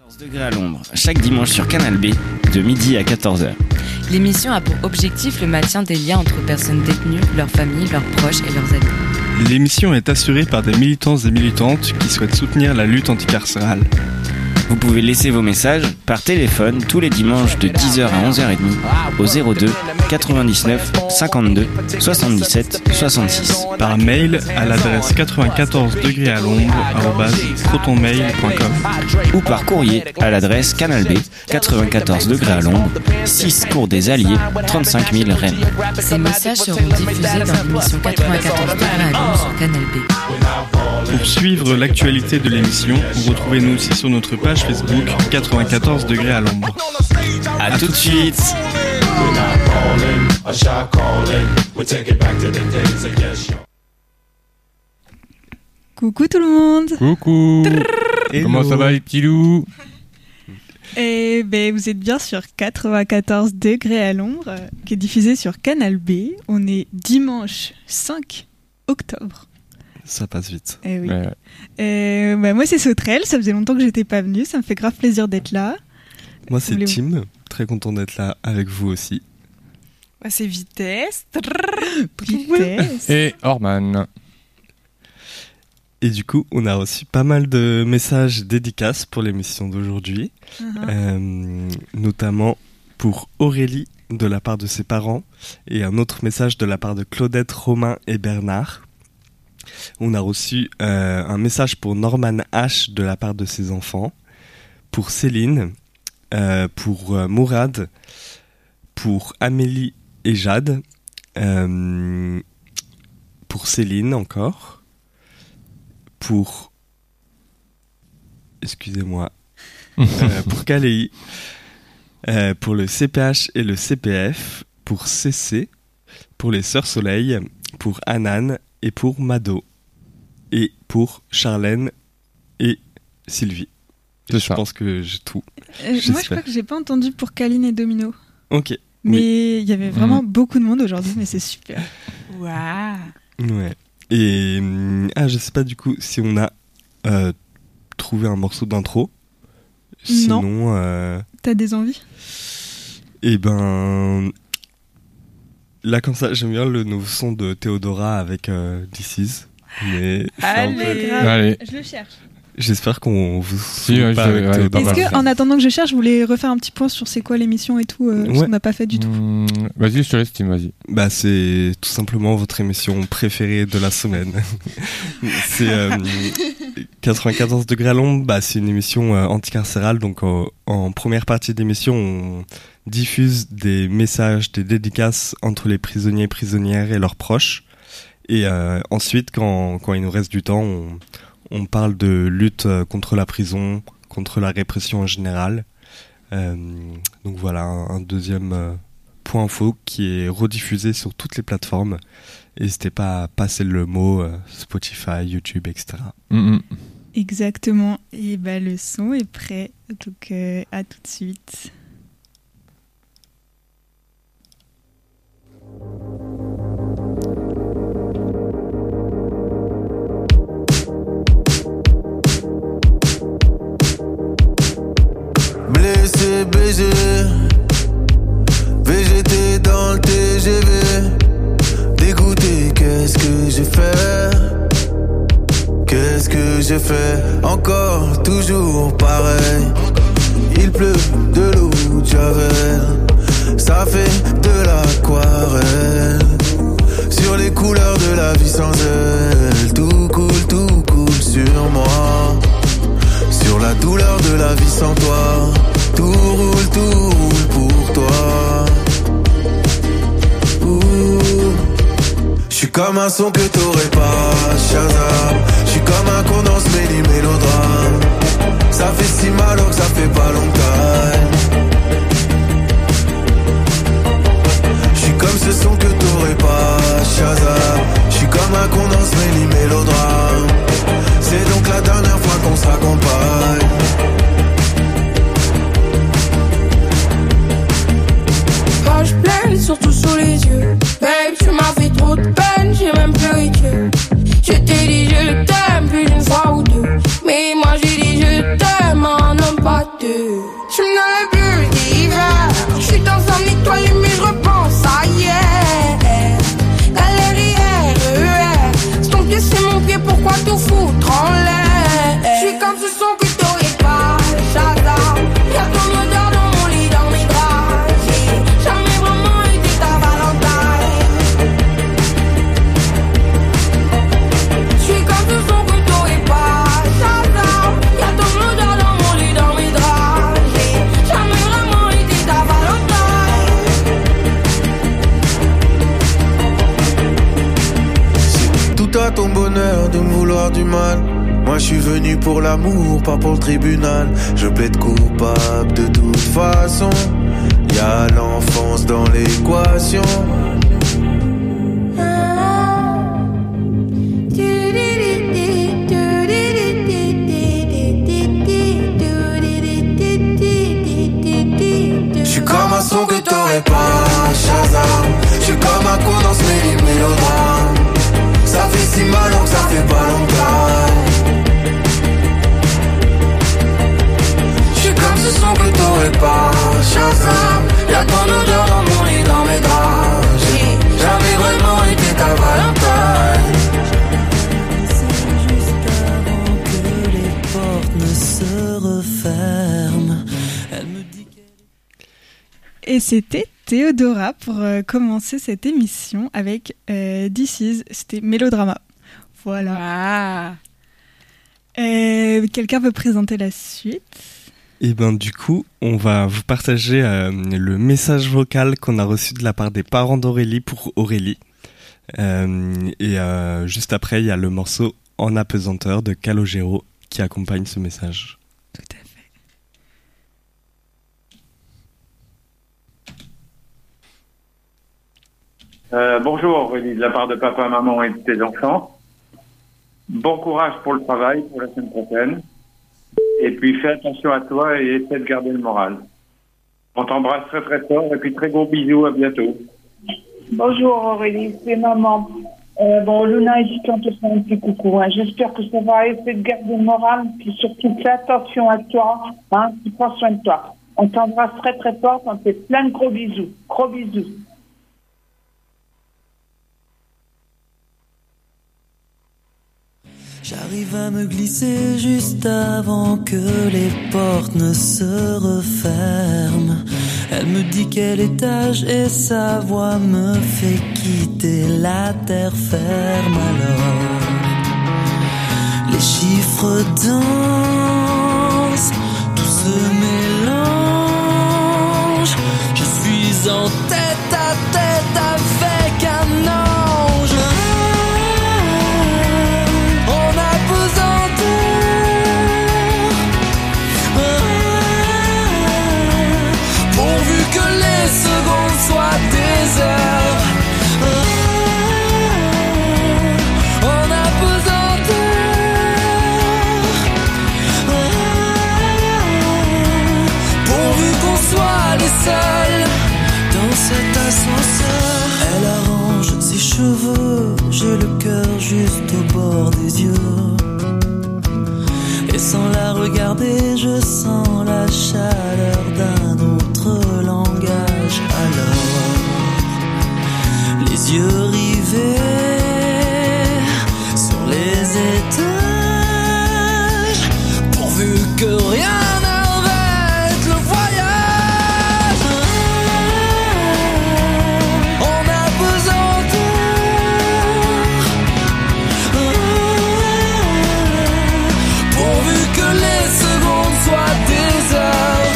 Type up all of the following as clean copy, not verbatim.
degrés à l'ombre, chaque dimanche sur Canal B, de midi à 14h. L'émission a pour objectif le maintien des liens entre personnes détenues, leurs familles, leurs proches et leurs amis. L'émission est assurée par des militants et militantes qui souhaitent soutenir la lutte anticarcérale. Vous pouvez laisser vos messages par téléphone tous les dimanches de 10h à 11h30 au 02 99 52 77 66. Par mail à l'adresse 94 degrés à l'ombre @protonmail.com ou par courrier à l'adresse Canal B, 94 degrés à l'ombre, 6 cours des Alliés, 35 000 Rennes. Ces messages seront diffusés dans l'émission 94 degrés à l'ombre sur Canal B. Pour suivre l'actualité de l'émission, retrouvez-nous aussi sur notre page Facebook 94 degrés à l'ombre. A tout de suite. Coucou tout le monde. Coucou. Comment ça va les petits loups? Et vous êtes bien sur 94 degrés à l'ombre, qui est diffusé sur Canal B. On est dimanche 5 octobre. Ça passe vite. Eh oui. Ouais. Moi c'est Sauterelle, ça faisait longtemps que j'étais pas venue, ça me fait grave plaisir d'être là. Moi c'est Tim, très content d'être là avec vous aussi. Moi c'est Vitesse. Vitesse. Et Orman. Et du coup, on a reçu pas mal de messages dédicaces pour l'émission d'aujourd'hui, notamment pour Aurélie de la part de ses parents et un autre message de la part de Claudette, Romain et Bernard. On a reçu un message pour Norman H de la part de ses enfants, pour Céline, pour Mourad, pour Amélie et Jade, pour Céline encore, pour... Excusez-moi. Pour Kaléi, pour le CPH et le CPF, pour CC, pour les Sœurs Soleil, pour Anan et pour Mado, et pour Charlène et Sylvie. Je pense que j'ai tout. Moi je crois que j'ai pas entendu pour Kaline et Domino. Ok. Mais il y avait vraiment beaucoup de monde aujourd'hui, mais c'est super. Waouh. Ouais. Et je sais pas du coup si on a trouvé un morceau d'intro. Sinon, non. T'as des envies? Eh ben, là comme ça, j'aime bien le nouveau son de Théodora avec This Is. Mais Allez. Je le cherche. J'espère qu'on vous suit pas avec Théodora. Est-ce qu'en attendant que je cherche, vous voulez refaire un petit point sur c'est quoi l'émission et tout, ce qu'on n'a pas fait du tout? Vas-y, je te laisse, Tim, vas-y. Bah, c'est tout simplement votre émission préférée de la semaine. C'est 94 degrés à l'ombre, bah, c'est une émission anticarcérale. Donc en première partie d'émission, on diffuse des messages, des dédicaces entre les prisonniers et prisonnières et leurs proches. Et ensuite, quand il nous reste du temps, on parle de lutte contre la prison, contre la répression en général. Donc voilà, un deuxième point info qui est rediffusé sur toutes les plateformes. N'hésitez pas à passer le mot Spotify, YouTube, etc. Exactement. Et le son est prêt. Donc à tout de suite. Blessé, BG, VGT dans le TGV. Dégoûté, qu'est-ce que j'ai fait? Qu'est-ce que j'ai fait? Encore, toujours pareil. Il pleut de l'eau de Javel. Ça fait de l'aquarelle. Sur les couleurs de la vie sans elle. Tout coule sur moi. Sur la douleur de la vie sans toi. Tout roule pour toi. J'suis comme un son que t'aurais pas, Shazam. J'suis comme un condensé mélodrame. Ça fait si mal que ça fait pas longtemps. J'suis comme ce son que t'aurais pas, Shazam. J'suis comme un condensé mélodrame. C'est donc la dernière fois qu'on s'accompagne. Quand je pleure, surtout sous les yeux. Babe, tu m'as fait trop de peine, j'ai même pleuré que. Je t'ai dit je t'aime plus d'une fois ou deux. Mais moi j'ai dit je t'aime, un homme pas deux. avoir du mal. Moi je suis venu pour l'amour, pas pour le tribunal. Je plaide coupable de toute façon. Y'a l'enfance dans l'équation. J'suis comme un son que t'aurais pas, Shazam. J'suis comme un con dans ce mélodrame. Ça fait si mal donc ça fait pas longtemps. J'suis comme ce son que t'aurais pas, Shazam. Y'a ton odeur dans mon lit, dans mes draps. J'ai jamais vraiment été ta Valentine. C'est juste avant que les portes ne se referment. Elle me dit qu'elle... Et c'était Théodora pour commencer cette émission avec This Is, c'était Mélodrama. Voilà. Quelqu'un peut présenter la suite ? Et ben du coup, on va vous partager le message vocal qu'on a reçu de la part des parents d'Aurélie pour Aurélie. Juste après, il y a le morceau En apesanteur de Calogero qui accompagne ce message. Tout à fait. Bonjour Aurélie, de la part de papa, maman et de tes enfants. Bon courage pour le travail, pour la semaine prochaine. Et puis fais attention à toi et essaie de garder le moral. On t'embrasse très très fort et puis très gros bisous, à bientôt. Bonjour Aurélie, c'est maman. Luna et dit qu'on te fait un petit coucou. Hein. J'espère que ça va essayer de garder le moral, puis surtout fais attention à toi, hein, tu prends soin de toi. On t'embrasse très très fort, on te fait plein de gros bisous. Gros bisous. J'arrive à me glisser juste avant que les portes ne se referment. Elle me dit quel étage et sa voix me fait quitter la terre ferme. Alors les chiffres dansent, tout se mélange. Je suis en tête à tête avec un ange. Pourvu que les secondes soient des heures. En apesanteur. Pourvu qu'on soit les seuls dans cet ascenseur. Elle arrange ses cheveux, j'ai le cœur juste au bord des yeux. Et sans la regarder, je sens la chaleur d'un autre langage. Alors, les yeux rivés sur les étages, pourvu que rien n'arrête le voyage. En apesanteur. Pourvu que les secondes soient des heures.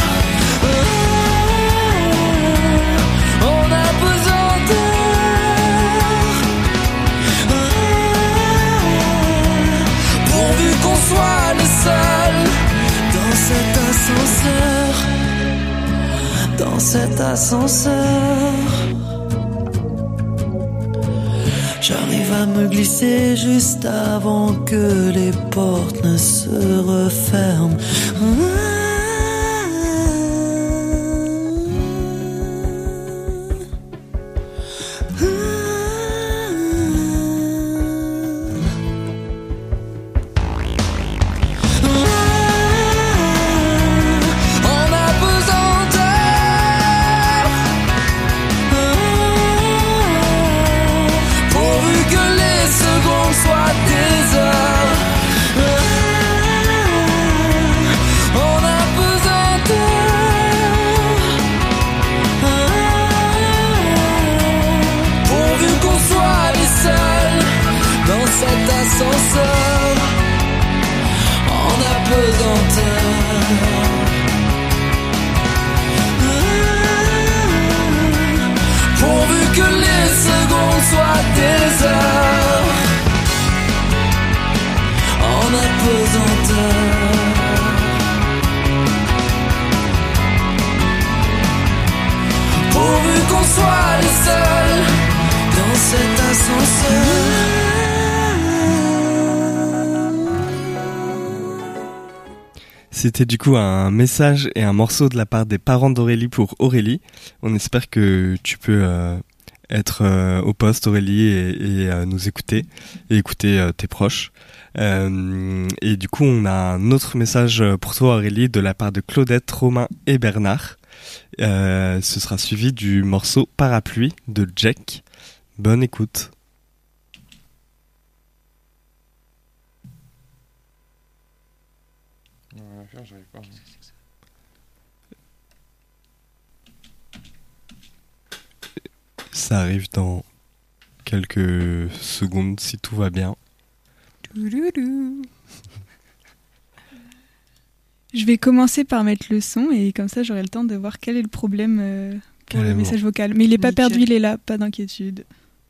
En apesanteur. Pourvu qu'on soit les seuls dans cet ascenseur. Dans cet ascenseur. J'arrive à me glisser juste avant que les portes ne se referment. Soient des heures. On C'était du coup un message et un morceau de la part des parents d'Aurélie pour Aurélie. On espère que tu peux être au poste, Aurélie, et nous écouter et écouter tes proches. Et du coup, on a un autre message pour toi, Aurélie, de la part de Claudette, Romain et Bernard. Ce sera suivi du morceau Parapluie de Jack. Bonne écoute. Ça arrive dans quelques secondes si tout va bien. Je vais commencer par mettre le son et comme ça j'aurai le temps de voir quel est le problème pour le message vocal. Mais il n'est pas perdu, il est là, pas d'inquiétude.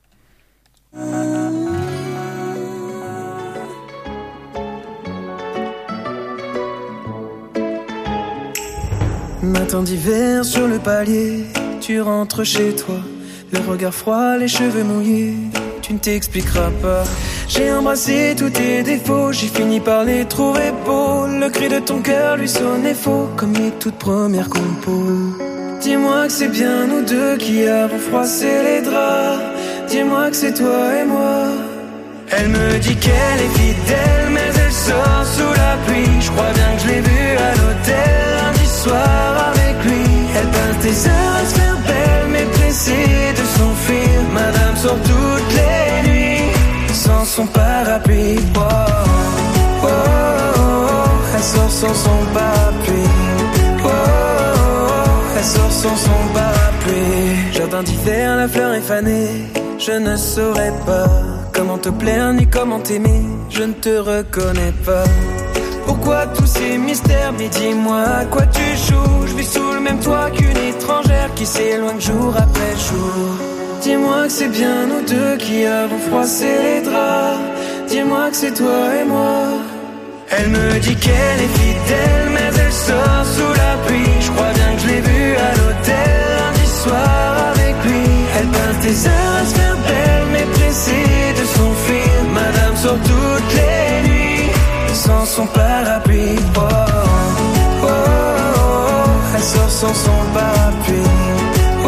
Matin d'hiver sur le palier, tu rentres chez toi, le regard froid, les cheveux mouillés, tu ne t'expliqueras pas. J'ai embrassé tous tes défauts, j'ai fini par les trouver beaux. Le cri de ton cœur lui sonnait faux, comme les toutes premières compos. Dis-moi que c'est bien nous deux qui avons froissé les draps. Dis-moi que c'est toi et moi. Elle me dit qu'elle est fidèle, mais elle sort sous la pluie. Je crois bien que je l'ai vue à l'hôtel lundi soir avec lui. Elle passe des heures à se faire belle, mais pressée de s'enfuir. Madame sort toutes les nuits sans son parapluie. Oh, oh, oh, oh. Elle sort sans son parapluie. Oh, oh, oh. Elle sort sans son parapluie. Jardin d'hiver, la fleur est fanée. Je ne saurais pas comment te plaire ni comment t'aimer. Je ne te reconnais pas. Pourquoi tous ces mystères? Mais dis-moi à quoi tu joues. Je vis sous le même toit qu'une étrangère qui s'éloigne jour après jour. Dis-moi que c'est bien nous deux qui avons froissé les draps. Dis-moi que c'est toi et moi. Elle me dit qu'elle est fidèle, mais elle sort sous la pluie. Je crois bien que je l'ai vue à l'hôtel lundi soir avec lui. Elle passe des heures à se faire belle, mais pressée de s'enfuir. Madame sort toutes les nuits sans son parapluie. Oh, oh, oh, oh. Elle sort sans son parapluie. Oh, oh,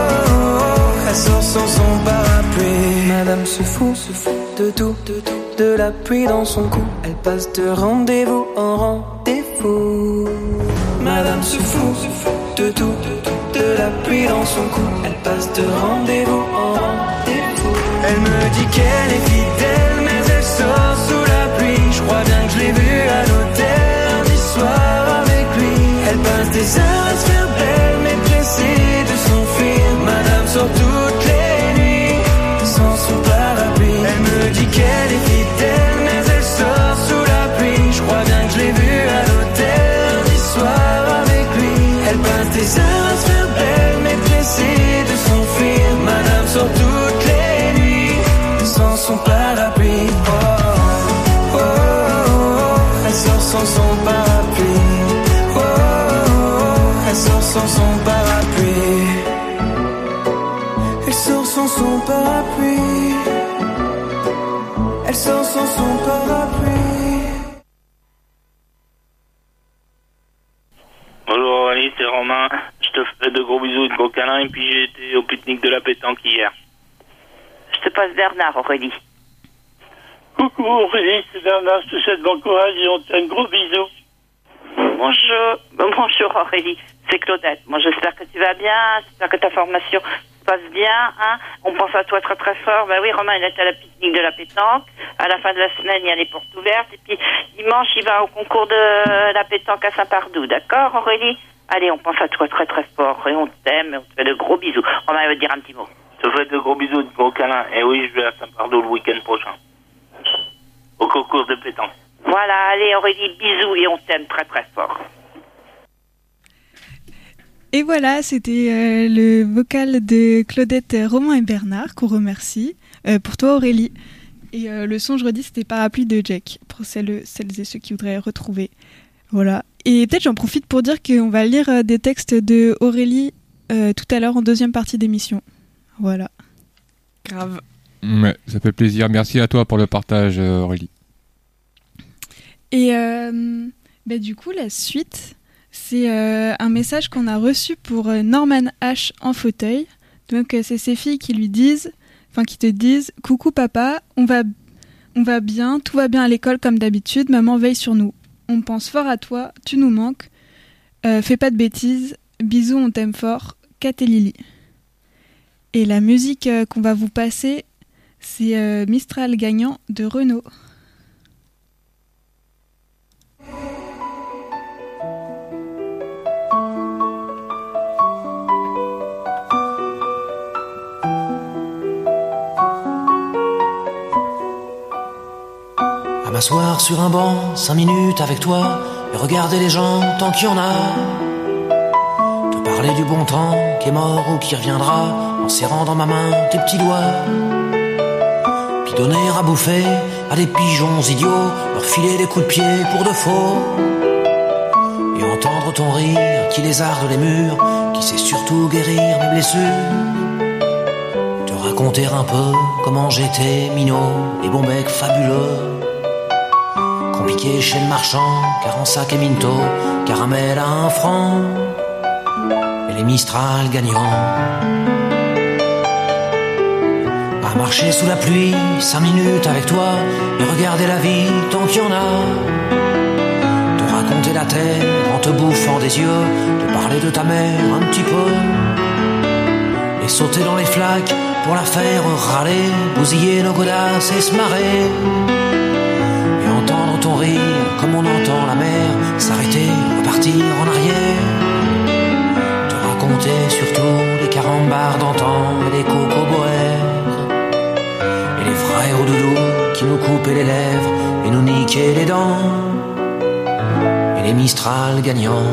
oh. Elle sort sans son parapluie. Madame se fout de tout, de la pluie dans son cou. Elle passe de rendez-vous en rendez-vous. Madame se fout de tout, de la pluie dans son cou. Elle passe de rendez-vous en rendez-vous. Elle me dit qu'elle est fidèle, mais elle sort sous la pluie. Je crois bien que je l'ai vue à l'hôtel lundi soir avec lui. Elle passe des heures à se faire belle, mais pressée de s'enfuir. Madame sort toutes les nuits sans son parapluie. Elle me dit qu'elle est fidèle, mais elle sort sous la pluie. Je crois bien que je l'ai vue à l'hôtel lundi soir avec lui. Elle passe des heures à se faire belle, mais pressée de s'enfuir. Madame sort toutes les nuits sans son parapluie. Oh, oh, oh, oh. Elle sort sans son parapluie. Oh, oh, oh. Elle sort sans son parapluie. Elle sort sans son parapluie. Elle sort sans son parapluie. Bonjour Aurélie, c'est Romain. Je te fais de gros bisous et de gros câlins. Et puis j'ai été au pique-nique de la pétanque hier. Je te passe Bernard, Aurélie. Coucou Aurélie, c'est Bernard. Je te souhaite bon courage et on te fait un gros bisou. Bonjour Aurélie, c'est Claudette. Moi j'espère que tu vas bien, j'espère que ta formation se passe bien. Hein. On pense à toi très très fort. Ben oui, Romain il était à la pique-nique de la pétanque. À la fin de la semaine il y a les portes ouvertes. Et puis dimanche il va au concours de la pétanque à Saint-Pardoux. D'accord Aurélie? Allez, on pense à toi très très fort et on t'aime et on te fait de gros bisous. Romain veut dire un petit mot. Je te fais de gros bisous et de gros câlins. Et oui, je vais à Saint-Pardoux le week-end prochain. Au concours de pétanque. Voilà, allez Aurélie, bisous et on t'aime très très fort. Et voilà, c'était le vocal de Claudette, Romain et Bernard qu'on remercie. Pour toi Aurélie. Et le son, je redis, c'était Parapluie de Jack, pour celles et ceux qui voudraient retrouver. Voilà. Et peut-être j'en profite pour dire qu'on va lire des textes de Aurélie tout à l'heure en deuxième partie d'émission. Voilà. Grave. Ouais, ça fait plaisir. Merci à toi pour le partage, Aurélie. Et Du coup, la suite, c'est un message qu'on a reçu pour Norman H en fauteuil. Donc, c'est ses filles qui te disent « Coucou papa, on va bien, tout va bien à l'école comme d'habitude, maman veille sur nous. On pense fort à toi, tu nous manques. Fais pas de bêtises, bisous, on t'aime fort, Kat et Lily. » Et la musique qu'on va vous passer, c'est Mistral gagnant de Renaud. À m'asseoir sur un banc, 5 minutes avec toi, et regarder les gens tant qu'il y en a. Te parler du bon temps qui est mort ou qui reviendra, en serrant dans ma main tes petits doigts. Puis donner à bouffer à des pigeons idiots, leur filer des coups de pied pour de faux. Et entendre ton rire qui lézarde les murs, qui sait surtout guérir mes blessures. Te raconter un peu comment j'étais minot et bon bec fabuleux. Compliqué chez le marchand, car en sac et minto, caramel à 1 franc, et les Mistral gagnants. À marcher sous la pluie, 5 minutes avec toi, et regarder la vie tant qu'il y en a. Te raconter la terre en te bouffant des yeux, te parler de ta mère un petit peu, et sauter dans les flaques pour la faire râler, bousiller nos godasses et se marrer. Entendre ton rire comme on entend la mer s'arrêter, repartir en arrière. Te raconter surtout les carambars d'antan et les cocoboères, et les frères au doudou qui nous coupaient les lèvres et nous niquaient les dents, et les Mistral gagnants.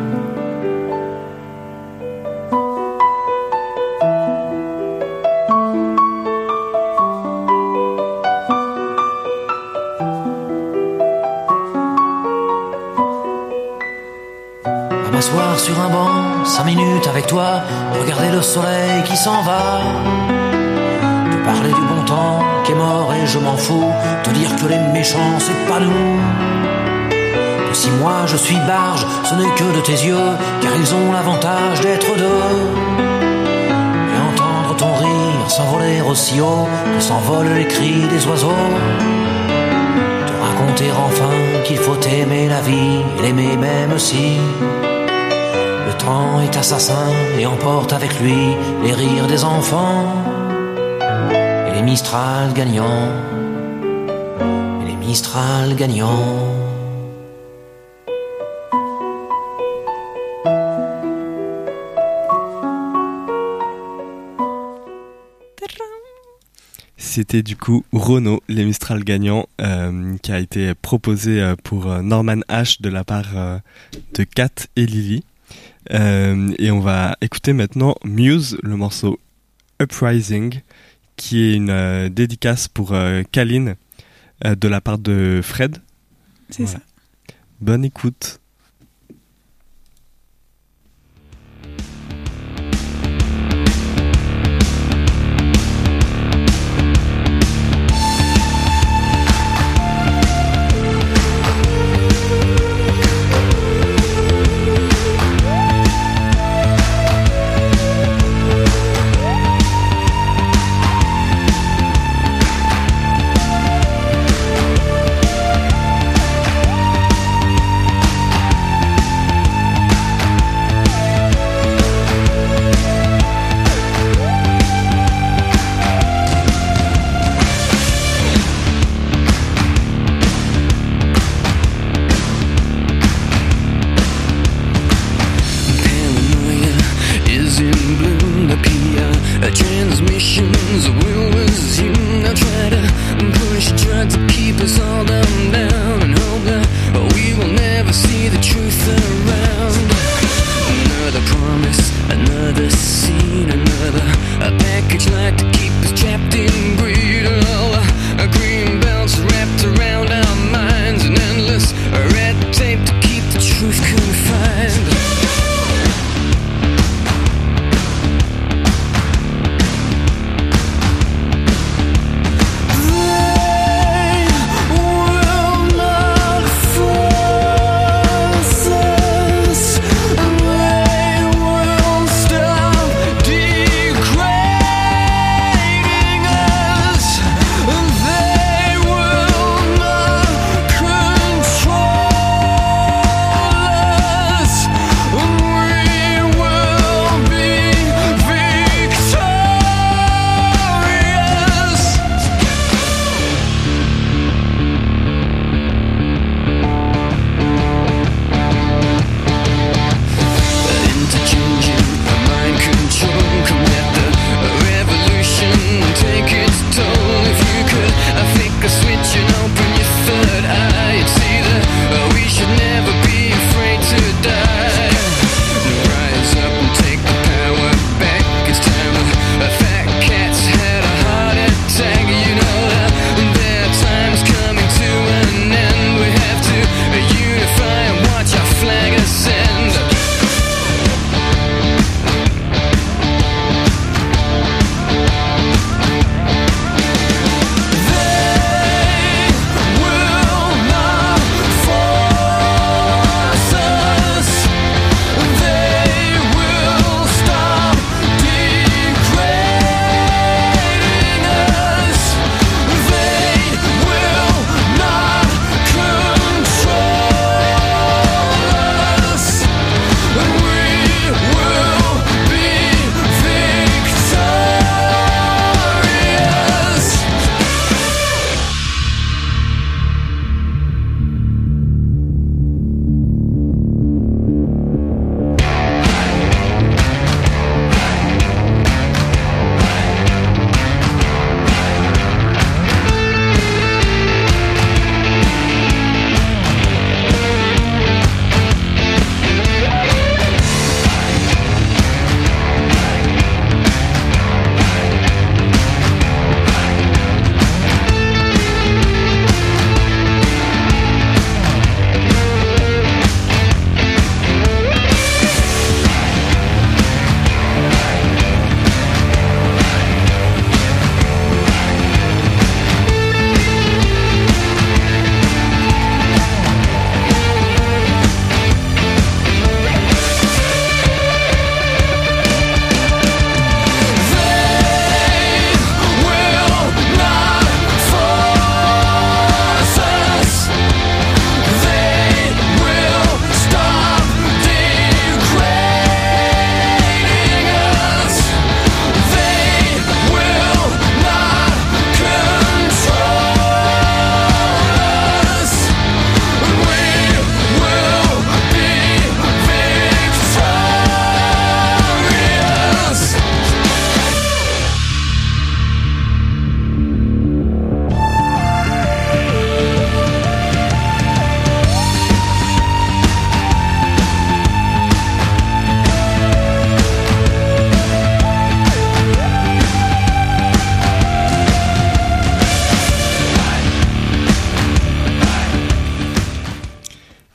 M'asseoir sur un banc, 5 minutes avec toi, regarder le soleil qui s'en va. Te parler du bon temps qui est mort et je m'en fous, te dire que les méchants c'est pas nous. Que si moi je suis barge, ce n'est que de tes yeux, car ils ont l'avantage d'être deux. Et entendre ton rire s'envoler aussi haut que s'envolent les cris des oiseaux. Te raconter enfin qu'il faut aimer la vie et l'aimer même si le temps est assassin et emporte avec lui les rires des enfants, et les Mistral gagnants, et les Mistral gagnants. C'était du coup Renaud, les Mistral gagnants, qui a été proposé pour Norman H de la part de Kat et Lily. Et on va écouter maintenant Muse, le morceau Uprising, qui est une dédicace pour Kaline de la part de Fred. C'est ça. Bonne écoute.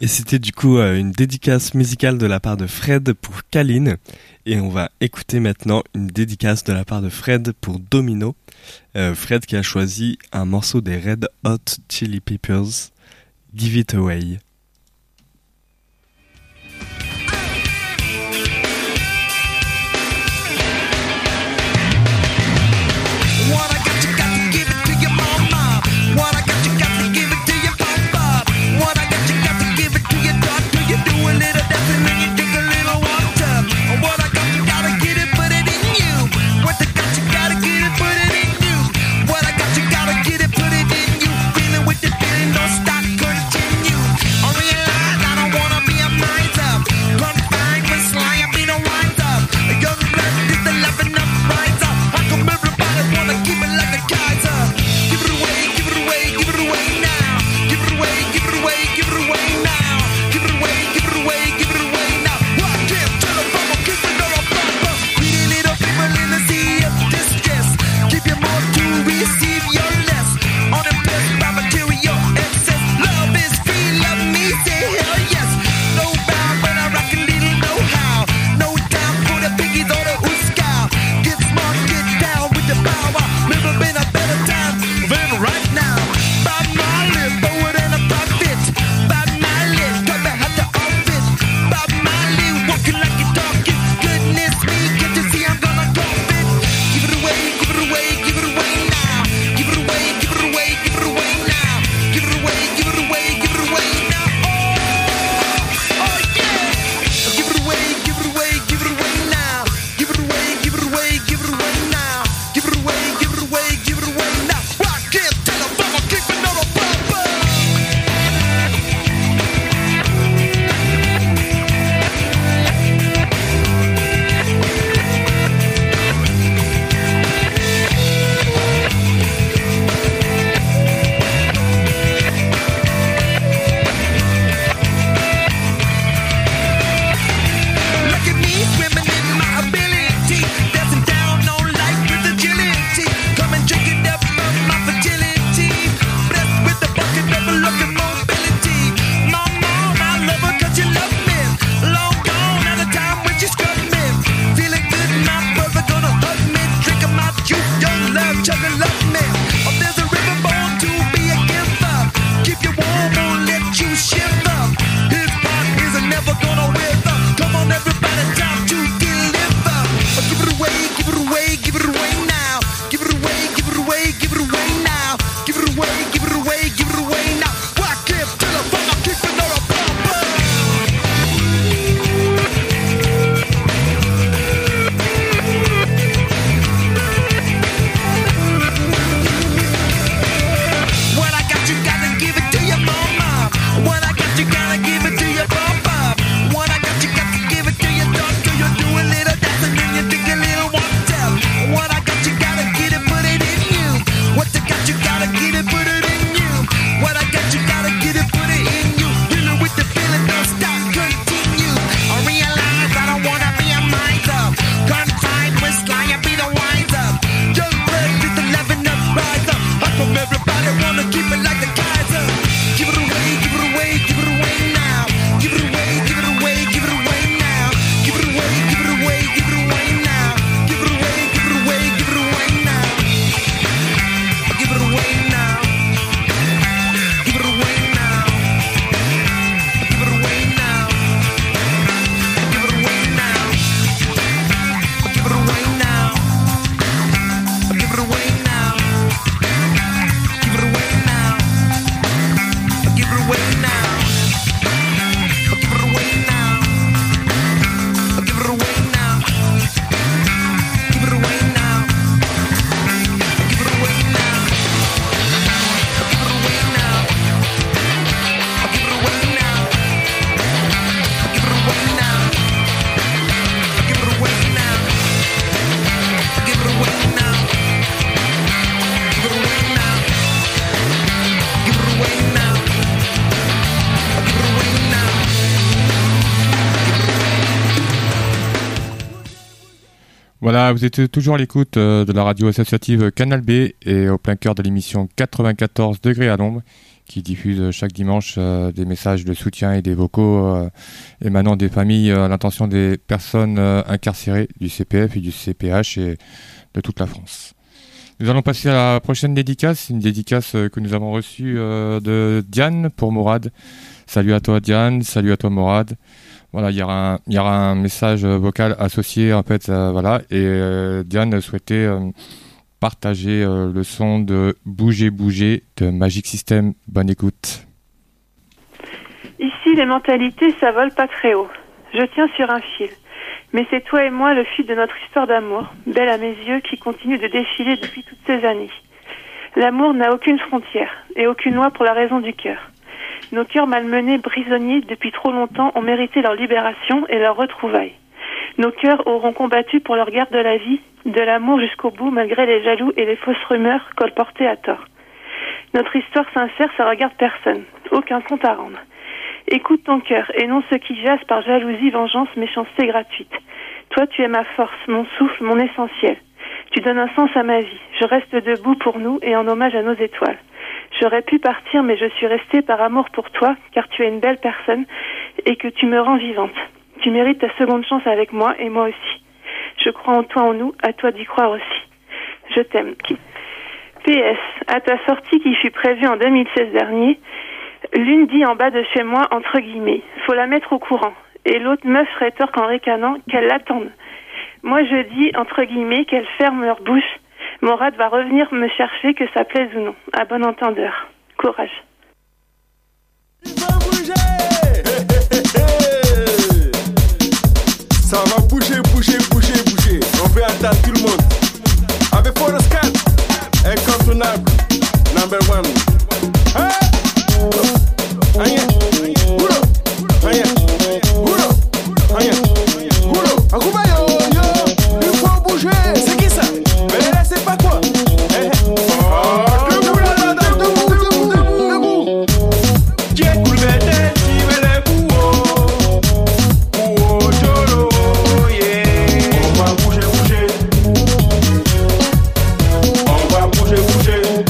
Et c'était du coup une dédicace musicale de la part de Fred pour Kaline. Et on va écouter maintenant une dédicace de la part de Fred pour Domino. Fred qui a choisi un morceau des Red Hot Chili Peppers, Give It Away. Voilà, vous êtes toujours à l'écoute de la radio associative Canal B et au plein cœur de l'émission 94 degrés à l'ombre qui diffuse chaque dimanche des messages de soutien et des vocaux émanant des familles à l'intention des personnes incarcérées du CPF et du CPH et de toute la France. Nous allons passer à la prochaine dédicace, une dédicace que nous avons reçue de Diane pour Mourad. Salut à toi Diane, salut à toi Mourad. Voilà, il y aura un message vocal associé en fait, voilà. Et Diane souhaitait partager le son de Bouger Bouger de Magic System. Bonne écoute. Ici, les mentalités, ça vole pas très haut. Je tiens sur un fil. Mais c'est toi et moi le fil de notre histoire d'amour, belle à mes yeux, qui continue de défiler depuis toutes ces années. L'amour n'a aucune frontière et aucune loi pour la raison du cœur. Nos cœurs malmenés, prisonniers depuis trop longtemps, ont mérité leur libération et leur retrouvaille. Nos cœurs auront combattu pour leur garde de la vie, de l'amour jusqu'au bout, malgré les jaloux et les fausses rumeurs colportées à tort. Notre histoire sincère, ça regarde personne, aucun compte à rendre. Écoute ton cœur et non ceux qui jassent par jalousie, vengeance, méchanceté gratuite. Toi, tu es ma force, mon souffle, mon essentiel. Tu donnes un sens à ma vie. Je reste debout pour nous et en hommage à nos étoiles. J'aurais pu partir, mais je suis restée par amour pour toi, car tu es une belle personne et que tu me rends vivante. Tu mérites ta seconde chance avec moi et moi aussi. Je crois en toi, en nous, à toi d'y croire aussi. Je t'aime. PS, à ta sortie qui fut prévue en 2016 dernier, l'une dit en bas de chez moi, entre guillemets, faut la mettre au courant. Et l'autre meuf rétorque en ricanant qu'elle l'attende. Moi je dis, entre guillemets, qu'elles ferment leur bouche. Mourad va revenir me chercher, que ça plaise ou non. À bon entendeur. Courage. Ça va bouger, bouger, bouger, bouger. On veut attendre tout le monde. Avec Forest 4, incontournable, number one. Hey! Aïe! Oula! Aïe! Oula! Aïe! Oula! Akuba yo! Il faut bouger! C'est qui ça? Mais là, c'est pas quoi? Debout là, debout! Qui est cool, mais qui met les bouts? Oh, cholo, yeah! On va bouger, bouger. On va bouger, bouger.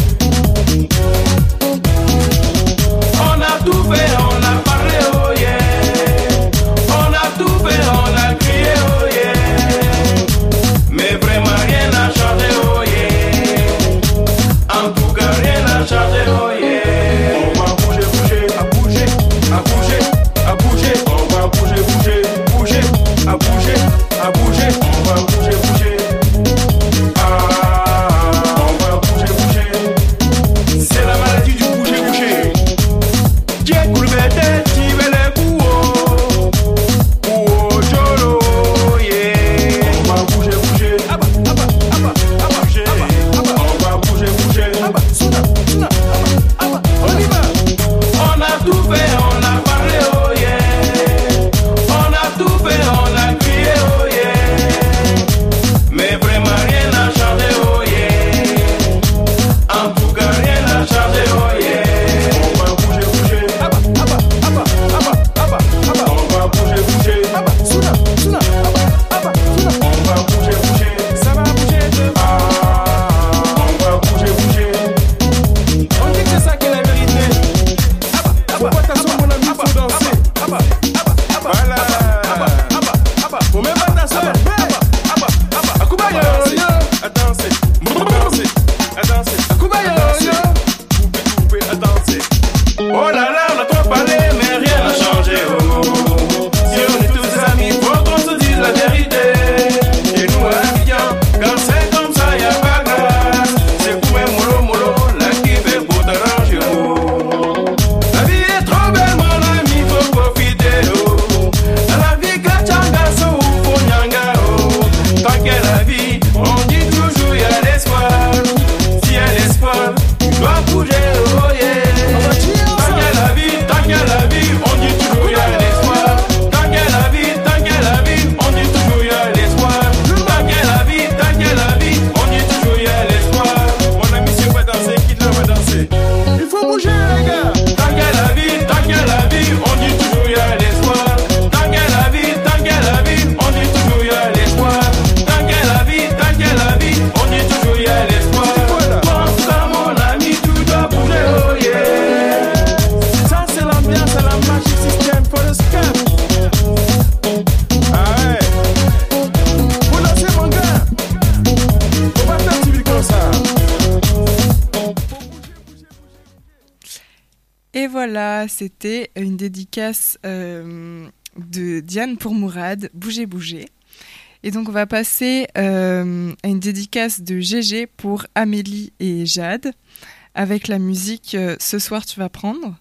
voilà, c'était une dédicace de Diane pour Mourad, Bougez, bougez. Et donc on va passer à une dédicace de GG pour Amélie et Jade, avec la musique Ce soir tu vas prendre.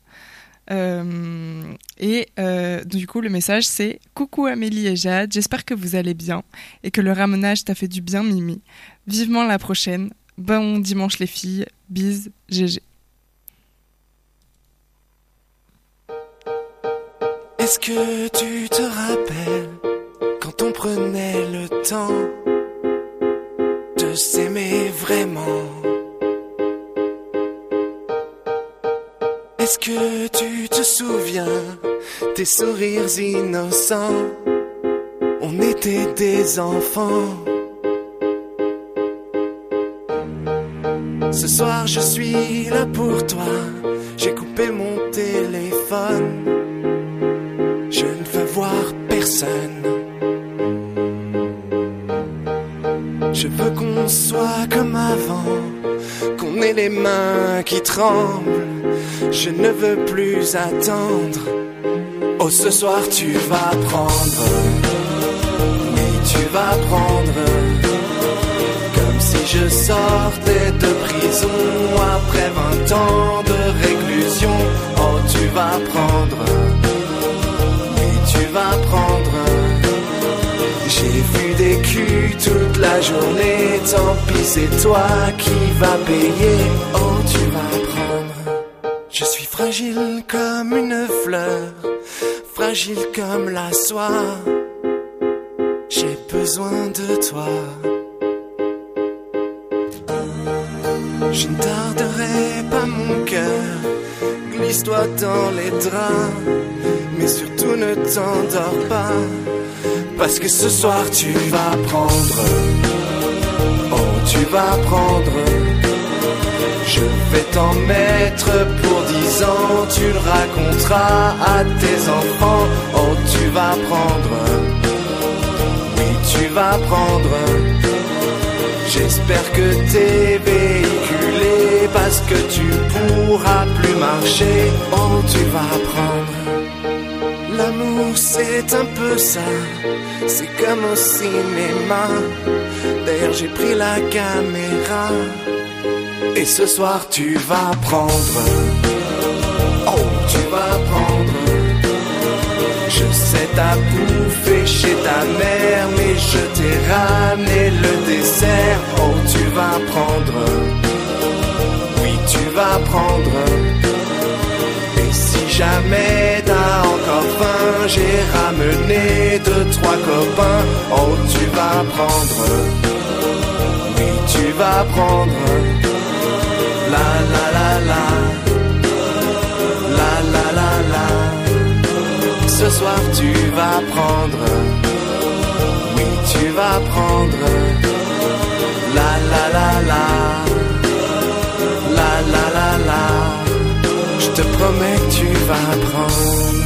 Du coup le message c'est « Coucou Amélie et Jade, j'espère que vous allez bien et que le ramonage t'a fait du bien Mimi. Vivement la prochaine. Bon dimanche les filles, bise, GG. » Est-ce que tu te rappelles quand on prenait le temps de s'aimer vraiment? Est-ce que tu te souviens des sourires innocents? On était des enfants. Ce soir je suis là pour toi. J'ai coupé mon téléphone. Je ne veux voir personne. Je veux qu'on soit comme avant, qu'on ait les mains qui tremblent. Je ne veux plus attendre. Oh, ce soir tu vas prendre. Oui, tu vas prendre. Comme si je sortais de prison après 20 ans de réclusion. Oh, tu vas prendre. Tu vas prendre. J'ai vu des culs toute la journée. Tant pis c'est toi qui vas payer. Oh tu vas prendre. Je suis fragile comme une fleur, fragile comme la soie. J'ai besoin de toi. Je ne tarderai pas mon cœur. Glisse-toi dans les draps. Mais surtout ne t'endors pas, parce que ce soir tu vas prendre. Oh tu vas prendre. Je vais t'en mettre pour 10 ans. Tu le raconteras à tes enfants. Oh tu vas prendre. Oui tu vas prendre. J'espère que t'es véhiculé, parce que tu pourras plus marcher. Oh tu vas prendre. L'amour c'est un peu ça, c'est comme au cinéma. D'ailleurs j'ai pris la caméra. Et ce soir tu vas prendre. Oh tu vas prendre. Je sais t'as bouffé chez ta mère, mais je t'ai ramené le dessert. Oh tu vas prendre. Oui tu vas prendre. Si jamais t'as encore faim, j'ai ramené 2-3 copains. Oh tu vas prendre. Oui tu vas prendre. La la la la. La la la la. Ce soir tu vas prendre. Oui tu vas prendre. La la la la. La la la la. Je te promets que tu vas prendre.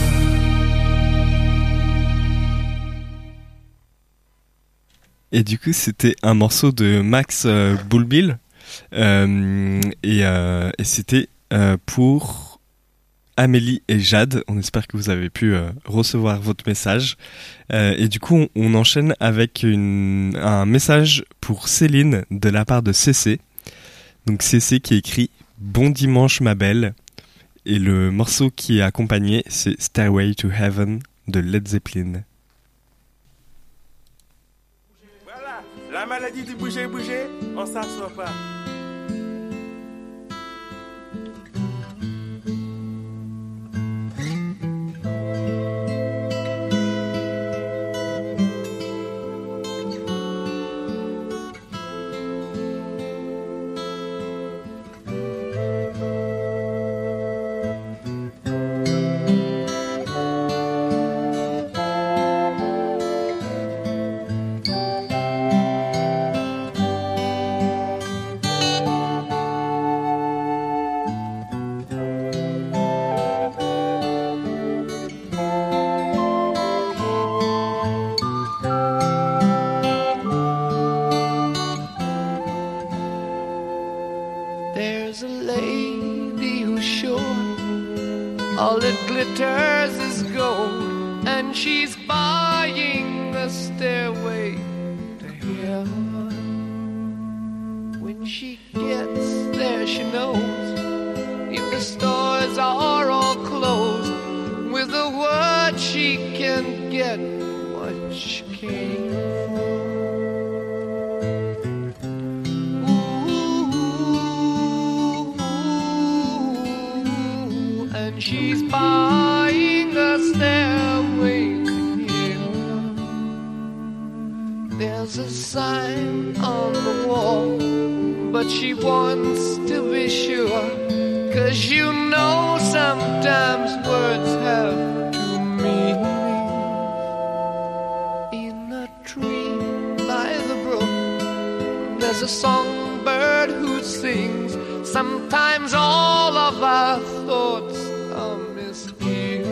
Et du coup, c'était un morceau de Max Boulbil. Et c'était pour Amélie et Jade. On espère que vous avez pu recevoir votre message. Et du coup, on enchaîne avec un message pour Céline de la part de CC. Donc CC qui écrit « Bon dimanche ma belle ». Et le morceau qui est accompagné, c'est Stairway to Heaven de Led Zeppelin. Voilà, la maladie du bouger, on s'assoit pas. And she's buying a stairway to heaven. There's a sign on the wall, but she wants to be sure, 'cause you know sometimes words have two meanings. In a tree by the brook, there's a songbird who sings. Sometimes all of our thoughts are misgiven.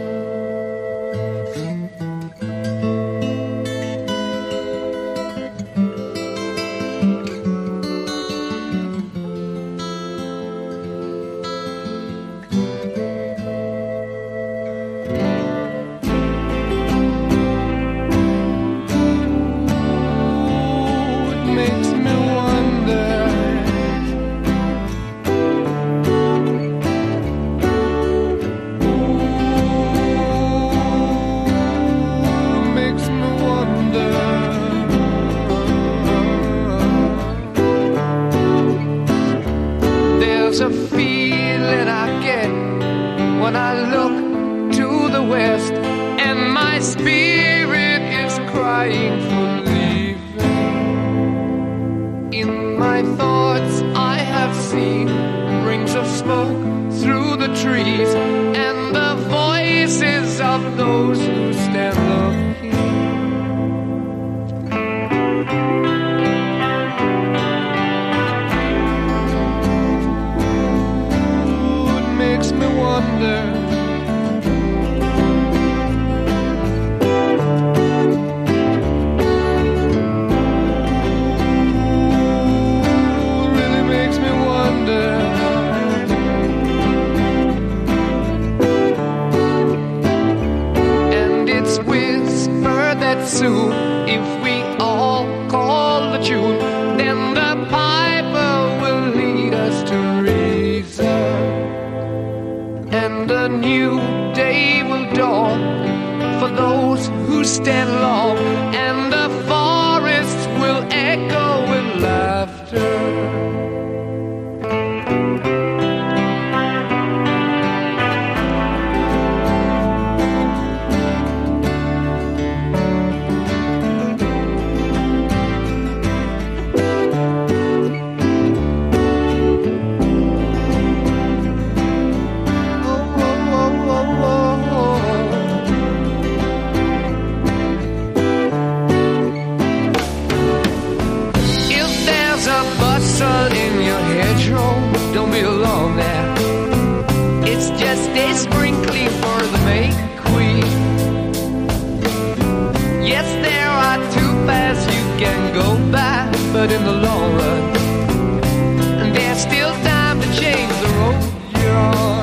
There's a feeling I get when I look to the west, and my spirit is crying for leaving. In my thoughts I have seen rings of smoke through the trees, and the voices of those who stand looking. Makes me wonder. Really makes me wonder. And it's whispered that soon, if we all call the tune, then the piper will lead us to reason. And a new day will dawn for those who stand long, and the forests will echo with laughter. In your hedgerow, don't be alone there. It's just a sprinkling for the May Queen. Yes, there are two paths you can go by, but in the long run, there's still time to change the road you're on.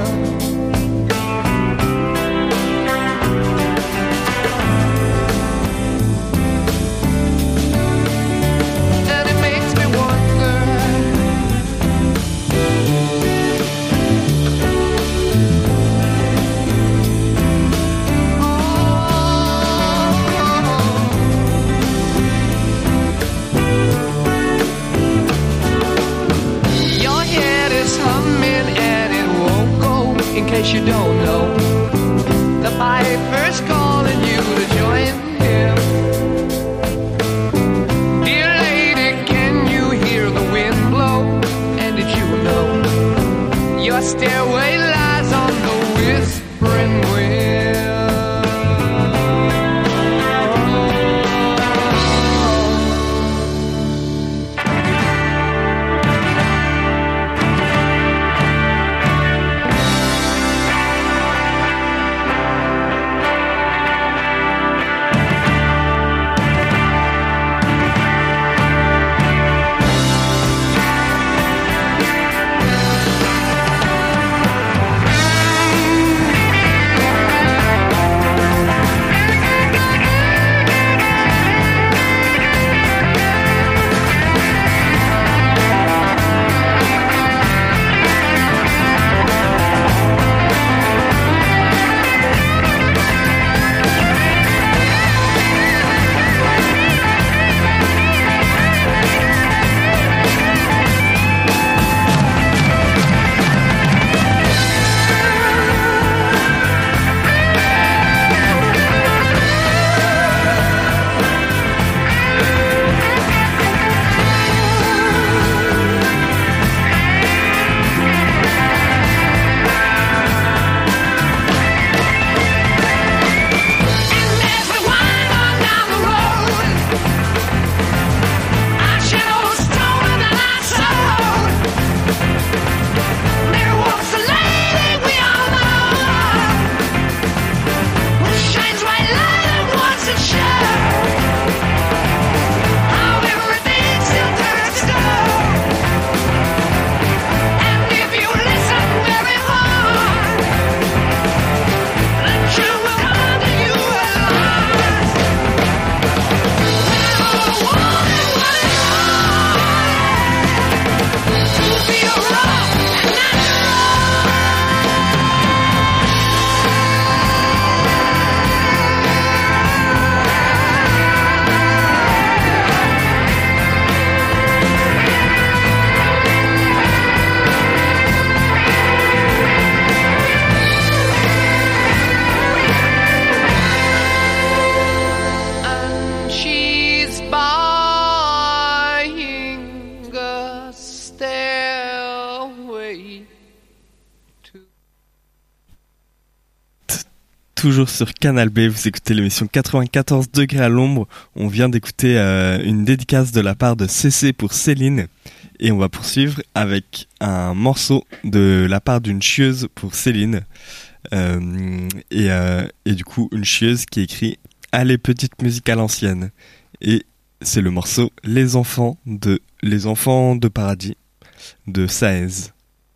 toujours sur Canal B, vous écoutez l'émission 94 degrés à l'ombre. On vient d'écouter une dédicace de la part de CC pour Céline. Et on va poursuivre avec un morceau de la part d'une chieuse pour Céline. Et du coup, une chieuse qui écrit « Allez, petite musique à l'ancienne ». Et c'est le morceau « Les enfants de paradis » de Saez.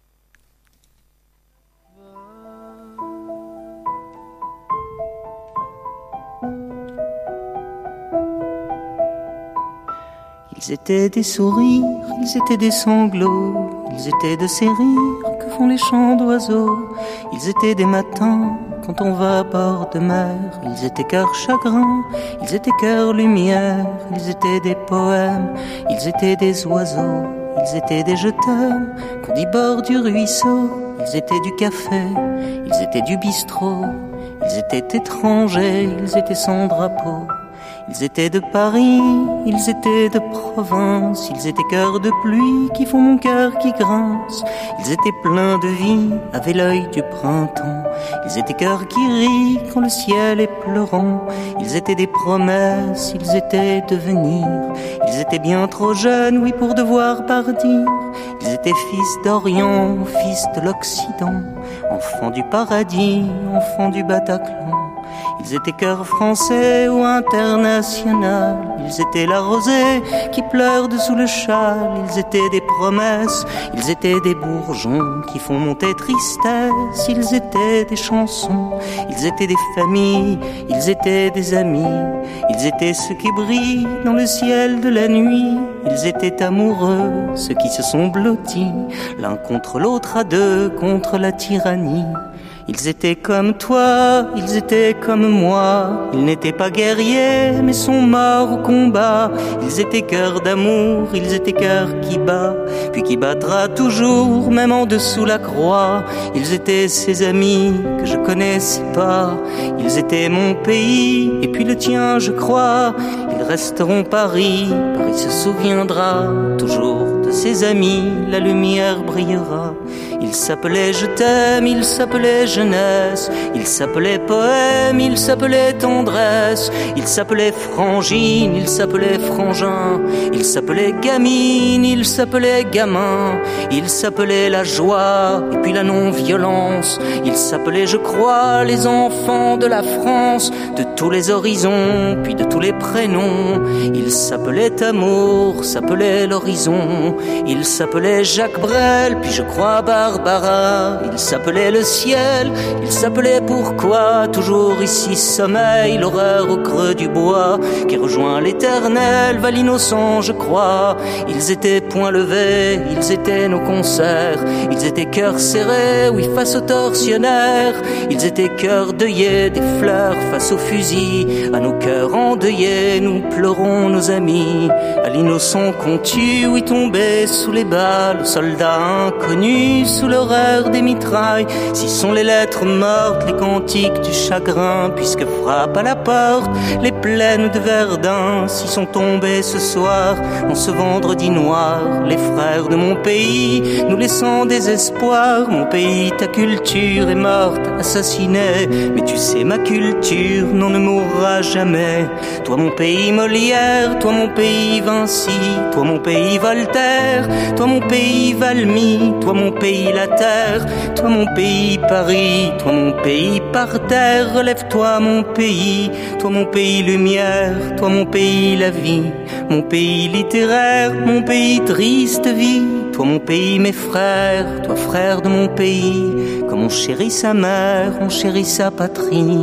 Ils étaient des sourires, ils étaient des sanglots, ils étaient de ces rires que font les chants d'oiseaux. Ils étaient des matins quand on va à bord de mer, ils étaient cœur chagrin, ils étaient cœur lumière, ils étaient des poèmes, ils étaient des oiseaux, ils étaient des je t'aime qu'on dit bord du ruisseau. Ils étaient du café, ils étaient du bistrot, ils étaient étrangers, ils étaient sans drapeau. Ils étaient de Paris, ils étaient de province, ils étaient cœurs de pluie qui font mon cœur qui grince. Ils étaient pleins de vie, avaient l'œil du printemps. Ils étaient cœurs qui rient quand le ciel est pleurant. Ils étaient des promesses, ils étaient de venir. Ils étaient bien trop jeunes, oui, pour devoir partir. Ils étaient fils d'Orient, fils de l'Occident, enfants du paradis, enfants du Bataclan. Ils étaient cœur français ou international. Ils étaient la rosée qui pleure dessous le châle. Ils étaient des promesses, ils étaient des bourgeons qui font monter tristesse. Ils étaient des chansons, ils étaient des familles, ils étaient des amis. Ils étaient ceux qui brillent dans le ciel de la nuit. Ils étaient amoureux, ceux qui se sont blottis l'un contre l'autre à deux contre la tyrannie. Ils étaient comme toi, ils étaient comme moi. Ils n'étaient pas guerriers, mais sont morts au combat. Ils étaient cœurs d'amour, ils étaient cœurs qui bat, puis qui battra toujours, même en dessous la croix. Ils étaient ces amis que je connaissais pas. Ils étaient mon pays, et puis le tien, je crois. Ils resteront Paris, Paris se souviendra toujours de ses amis, la lumière brillera. Il s'appelait Je t'aime, il s'appelait jeunesse, il s'appelait poème, il s'appelait tendresse, il s'appelait frangine, il s'appelait frangin, il s'appelait gamine, il s'appelait gamin, il s'appelait la joie et puis la non-violence, il s'appelait je crois les enfants de la France, de tous les horizons, puis de tous les prénoms. Il s'appelait amour, s'appelait l'horizon, il s'appelait Jacques Brel, puis je crois Barbara, il s'appelait le ciel, il s'appelait pourquoi, toujours ici sommeil, l'horreur au creux du bois, qui rejoint l'éternel, va l'innocent je crois. Ils étaient poings levés, ils étaient nos concerts, ils étaient cœurs serrés, oui face aux tortionnaires, ils étaient cœurs deuillés, des fleurs face aux fusils, à nos cœurs endeuillés, nous pleurons nos amis, à l'innocent qu'on tue, oui tombé sous les balles, aux soldats inconnus, sous l'horreur des mitrailles. Si sont les lettres mortes, les cantiques du chagrin, puisque frappent à la porte les plaines de Verdun. Si sont tombés ce soir, en ce vendredi noir, les frères de mon pays, nous laissant désespoir. Mon pays, ta culture est morte, assassinée, mais tu sais ma culture, non ne mourra jamais. Toi mon pays Molière, toi mon pays Vinci, toi mon pays Voltaire, toi mon pays Valmy, toi mon pays la terre, toi mon pays Paris, toi mon pays par terre. Relève-toi mon pays, toi mon pays lumière, toi mon pays la vie, mon pays littéraire, mon pays triste vie, toi mon pays mes frères, toi frère de mon pays. Comme on chérit sa mère, on chérit sa patrie.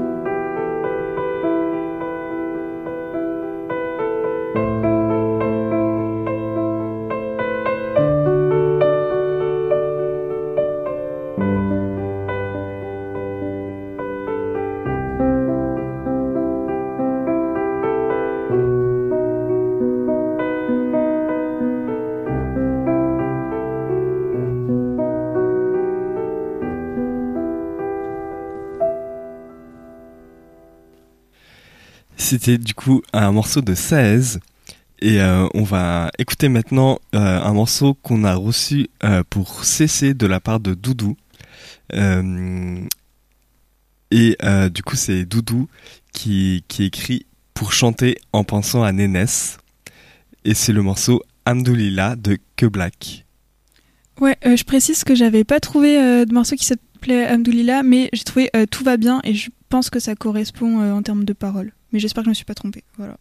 C'était du coup un morceau de Saez et on va écouter maintenant un morceau qu'on a reçu pour CC de la part de Doudou Et du coup, c'est Doudou qui écrit pour chanter en pensant à Nénès. Et c'est le morceau Hamdoulillah de Que Black. Ouais, je précise que j'avais pas trouvé de morceau qui s'appelait Hamdoulillah, mais j'ai trouvé Tout va bien et je pense que ça correspond en termes de paroles. Mais j'espère que je me suis pas trompée. Voilà.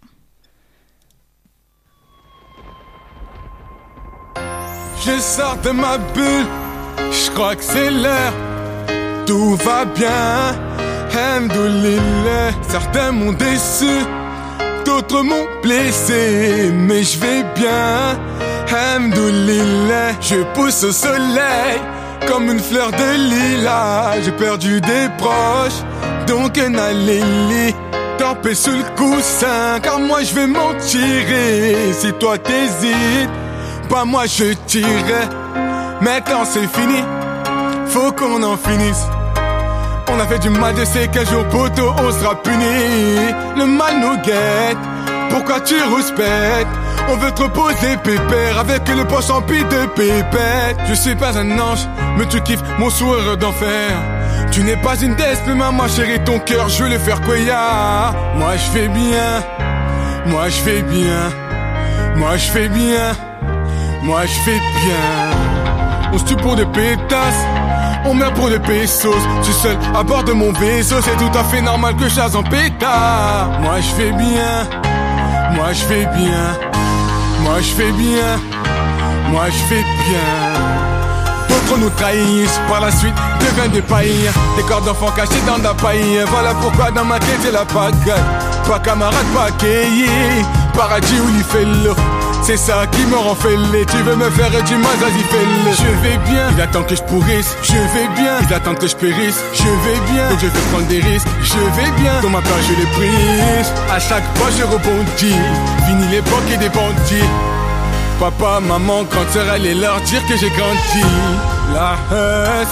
Je sors de ma bulle, je crois que c'est l'heure. Tout va bien, Hamdoulillah. Certains m'ont déçu, d'autres m'ont blessé, mais je vais bien, Hamdoulillah. Je pousse au soleil comme une fleur de lilas. J'ai perdu des proches, donc un alléli. Tempé sous le coussin, car moi je vais m'en tirer. Si toi t'hésites, pas moi je tirerai. Maintenant c'est fini, faut qu'on en finisse. On a fait du mal, je sais qu'un jour poteau on sera puni. Le mal nous guette, pourquoi tu rouspètes? On veut te reposer pépère avec le poche empli de pépettes. Je suis pas un ange, mais tu kiffes mon sourire d'enfer. Tu n'es pas une déesse, mais maman chérie, ton cœur je vais le faire quoi ya. Moi je vais bien, moi je vais bien, moi je vais bien, moi je vais bien. On se tue pour des pétasses, on meurt pour des pesos. Je suis seul à bord de mon vaisseau, c'est tout à fait normal que je chasse en pétard. Moi je vais bien, moi je vais bien, moi je vais bien, moi je vais bien. D'autres nous trahissent, par la suite deviennent des païens. Des corps d'enfants cachés dans la paille. Voilà pourquoi dans ma tête c'est la pagaille. Pas camarade, pas cueilli, paradis où il fait l'eau. C'est ça qui me rend fêlé. Tu veux me faire du mal, vas-y fais-le. Je vais bien, il attend que je pourrisse. Je vais bien, il attend que je périsse. Je vais bien, donc je vais prendre des risques. Je vais bien, dans ma peur je l'ai prise. À chaque fois je rebondis. Fini l'époque et des bandits. Papa, maman, quand sera allé leur dire que j'ai grandi. La haine,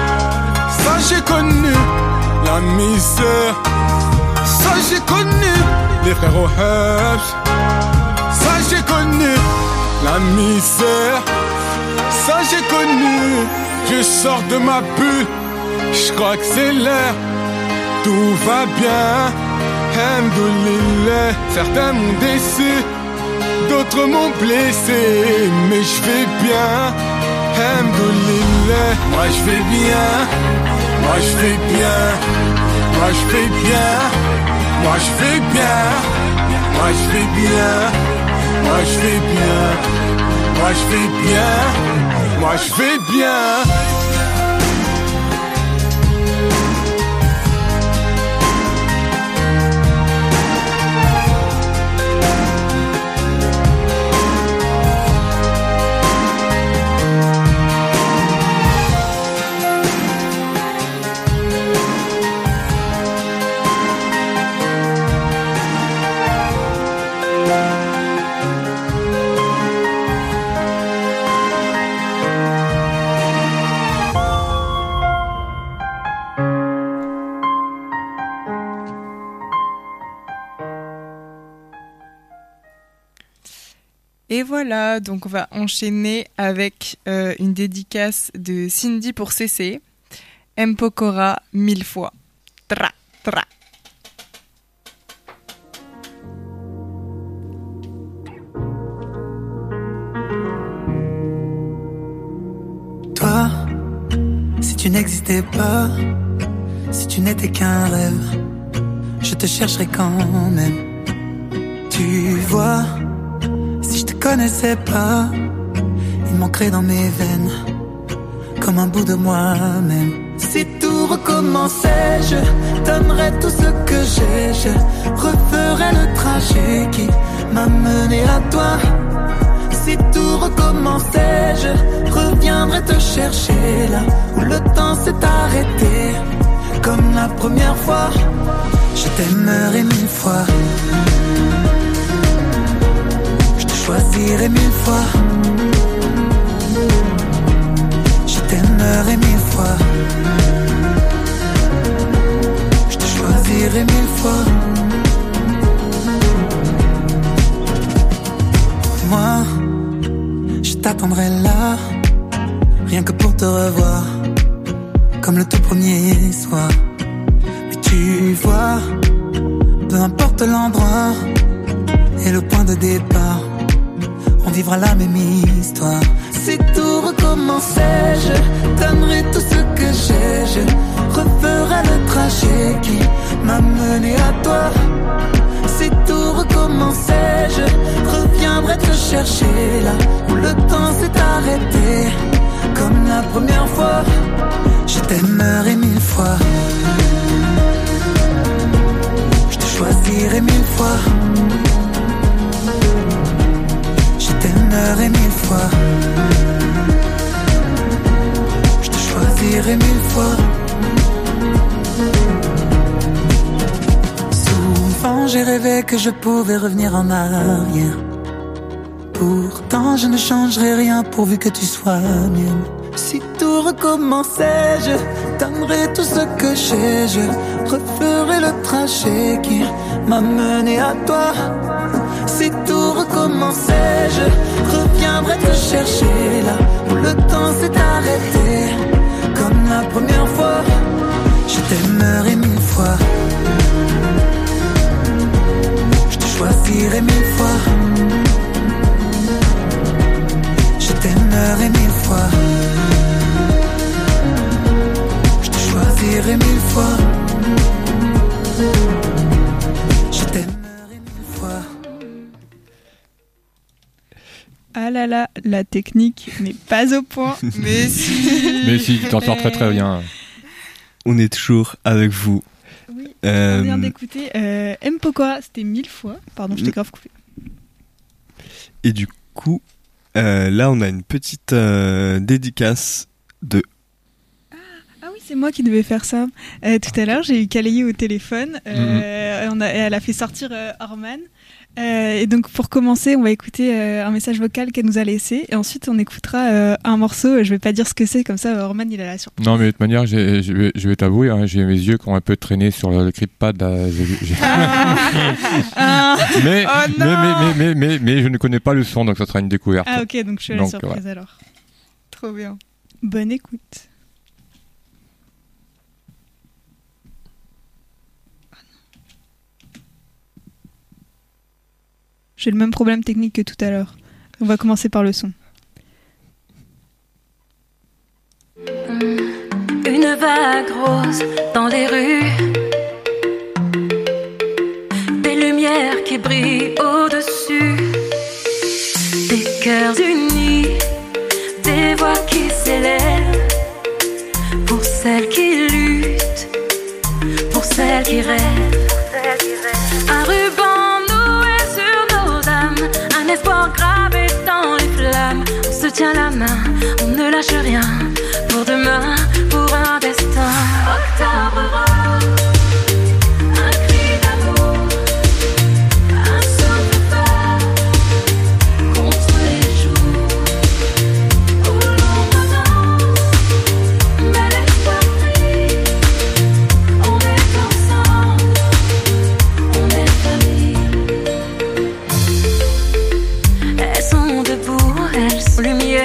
ça j'ai connu. La misère, ça j'ai connu. Les frères aux herbs, ça j'ai connu. La misère, ça j'ai connu. Je sors de ma bulle, je crois que c'est l'heure. Tout va bien, Hamdoulillah. Certains m'ont déçu, d'autres m'ont blessé, mais je vais bien, Hamdoulillah. Moi je vais bien, moi je vais bien, moi je vais bien, moi je vais bien, moi je vais bien, moi je vais bien, moi je vais bien, moi je vais bien. Et voilà, donc on va enchaîner avec une dédicace de Cindy pour CC. Mpokora 1000 fois. Tra, tra. Toi, si tu n'existais pas, si tu n'étais qu'un rêve, je te chercherais quand même. Tu vois, si je te connaissais pas, il manquerait dans mes veines comme un bout de moi-même. Si tout recommençait, je donnerais tout ce que j'ai. Je referais le trajet qui m'a mené à toi. Si tout recommençait, je reviendrais te chercher là où le temps s'est arrêté. Comme la première fois, je t'aimerais 1000 fois. Je te choisirais 1000 fois. Je t'aimerais 1000 fois. Je te choisirais 1000 fois. Moi, je t'attendrai là, rien que pour te revoir, comme le tout premier soir. Mais Tu vois, peu importe l'endroit et le point de départ, on vivra la même histoire. Si tout recommençait, je donnerais tout ce que j'ai. Je referais le trajet qui m'a mené à toi. Si tout recommençait, je reviendrais te chercher là où le temps s'est arrêté. Comme la première fois, je t'aimerai 1000 fois. Je te choisirai 1000 fois. Je t'aimerai 1000 fois. Je te choisirai 1000 fois. Souvent j'ai rêvé que je pouvais revenir en arrière. Pourtant je ne changerai rien pourvu que tu sois mienne. Si tout recommençait, je donnerais tout ce que j'ai. Je referais le trajet qui m'a mené à toi. Si tout recommençait, je reviendrais te chercher là où le temps s'est arrêté. Comme la première fois, je t'aimerai 1000 fois. Je te choisirai 1000 fois. Je t'aimerai 1000 fois. Je te choisirai 1000 fois. Je t'aimerai 1000 fois. Ah là là, la technique n'est pas au point. Mais si. Mais si, tu t'en sors très très bien. On est toujours avec vous. Oui, on vient d'écouter M. Pokora, c'était 1000 fois. Pardon, je t'ai grave coupé. Et du coup, là on a une petite dédicace de... Ah oui, c'est moi qui devais faire ça. Tout à l'heure, j'ai eu Kalaï au téléphone. Elle a fait sortir Orman. Et donc pour commencer, on va écouter un message vocal qu'elle nous a laissé. Et ensuite, on écoutera un morceau. Je vais pas dire ce que c'est, comme ça Orman il a la surprise. Non, mais de toute manière, je vais t'avouer, hein, j'ai mes yeux qui ont un peu traîné sur le grip-pad. Mais je ne connais pas le son, donc ça sera une découverte. Ah ok, donc je suis à la surprise alors. Trop bien. Bonne écoute. J'ai le même problème technique que tout à l'heure. On va commencer par le son. Une vague rose dans les rues, des lumières qui brillent au-dessus, des cœurs unis, des voix qui s'élèvent, pour celles qui luttent, pour celles qui rêvent. Un ruban noué sur nos âmes, un espoir gravé dans les flammes. On se tient la main, on ne lâche rien, pour demain, pour un destin. Octobre rose, un cri d'amour, un souffle fort contre les jours où l'ombre danse, mais l'espoir brille. On est ensemble, on est famille. Elles sont debout, elles sont lumière.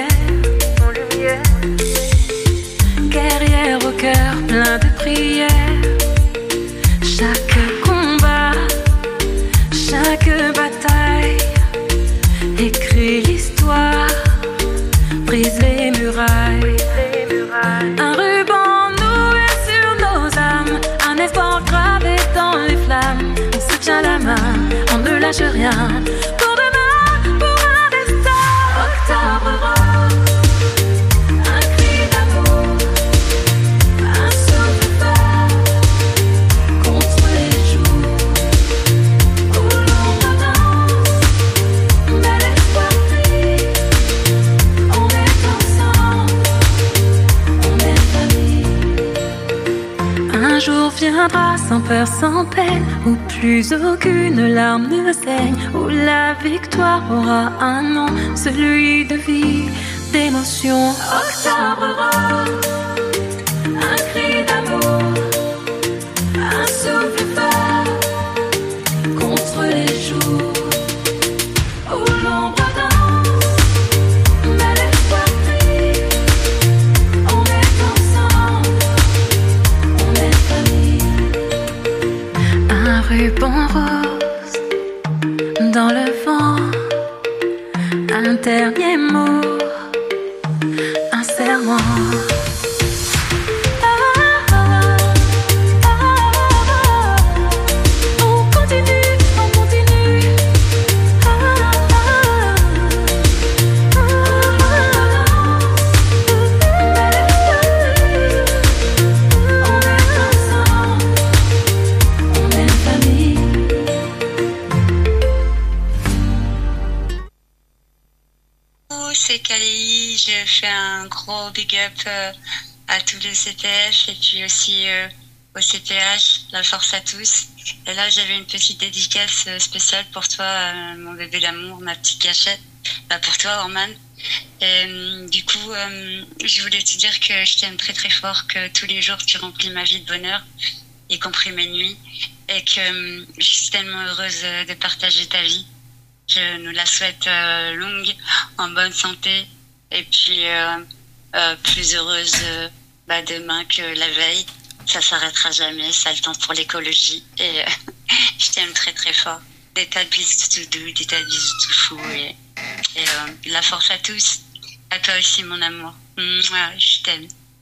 Guerrière au cœur plein de prières. Chaque combat, chaque bataille écrit l'histoire, brise les murailles. Un ruban noué sur nos âmes, un espoir gravé dans les flammes. On se tient la main, on ne lâche rien, pour demain, pour un destin. Octobre rose, un cri d'amour, un souffle fort contre les jours où l'ombre danse, mais l'espoir brille. On est ensemble, on est famille. Un jour viendra sans peur, sans peine, où plus aucune larme ne saigne, où la victoire aura un nom, celui de vie, d'émotion. Octobre rose, un cri d'amour, un souffle fort contre les jours où l'ombre danse, mais l'espoir brille. On est ensemble, on est famille. un dernier mot, un serment. C'est Kali, je fais un gros big up à tous les CPF et puis aussi au CPH, la force à tous. Et là j'avais une petite dédicace spéciale pour toi, mon bébé d'amour, ma petite cachette, pour toi Orman. Et du coup je voulais te dire que je t'aime très très fort, que tous les jours tu remplis ma vie de bonheur, y compris mes nuits, et que je suis tellement heureuse de partager ta vie. Je nous la souhaite longue, en bonne santé, et puis plus heureuse demain que la veille. Ça s'arrêtera jamais, ça a le temps pour l'écologie. Et je t'aime très très fort. Des tas de bisous tout doux, des tas de bisous tout fous. Et la force à tous. À toi aussi mon amour. Je t'aime.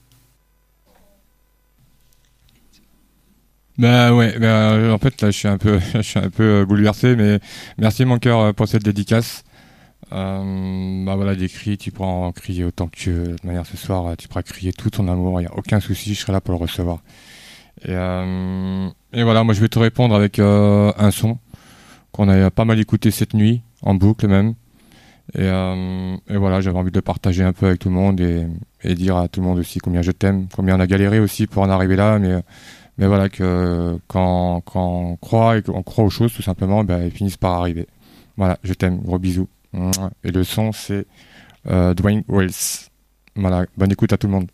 En fait là je suis un peu bouleversé, mais merci mon cœur pour cette dédicace. D'écrit, tu pourras en crier autant que tu veux. De toute manière ce soir tu pourras crier tout ton amour, il n'y a aucun souci, je serai là pour le recevoir. Et voilà, moi je vais te répondre avec un son qu'on a pas mal écouté cette nuit, en boucle même. Et voilà, j'avais envie de le partager un peu avec tout le monde et dire à tout le monde aussi combien je t'aime, combien on a galéré aussi pour en arriver là, mais voilà, que quand on croit et qu'on croit aux choses, tout simplement, elles finissent par arriver. Voilà, je t'aime, gros bisous. Et le son, c'est Dwayne Wells. Voilà, bonne écoute à tout le monde.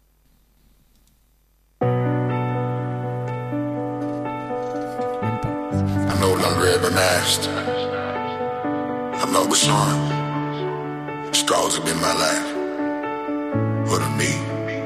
I'm no longer everlasting. I'm not with Sean. Straws have been my life. What of me?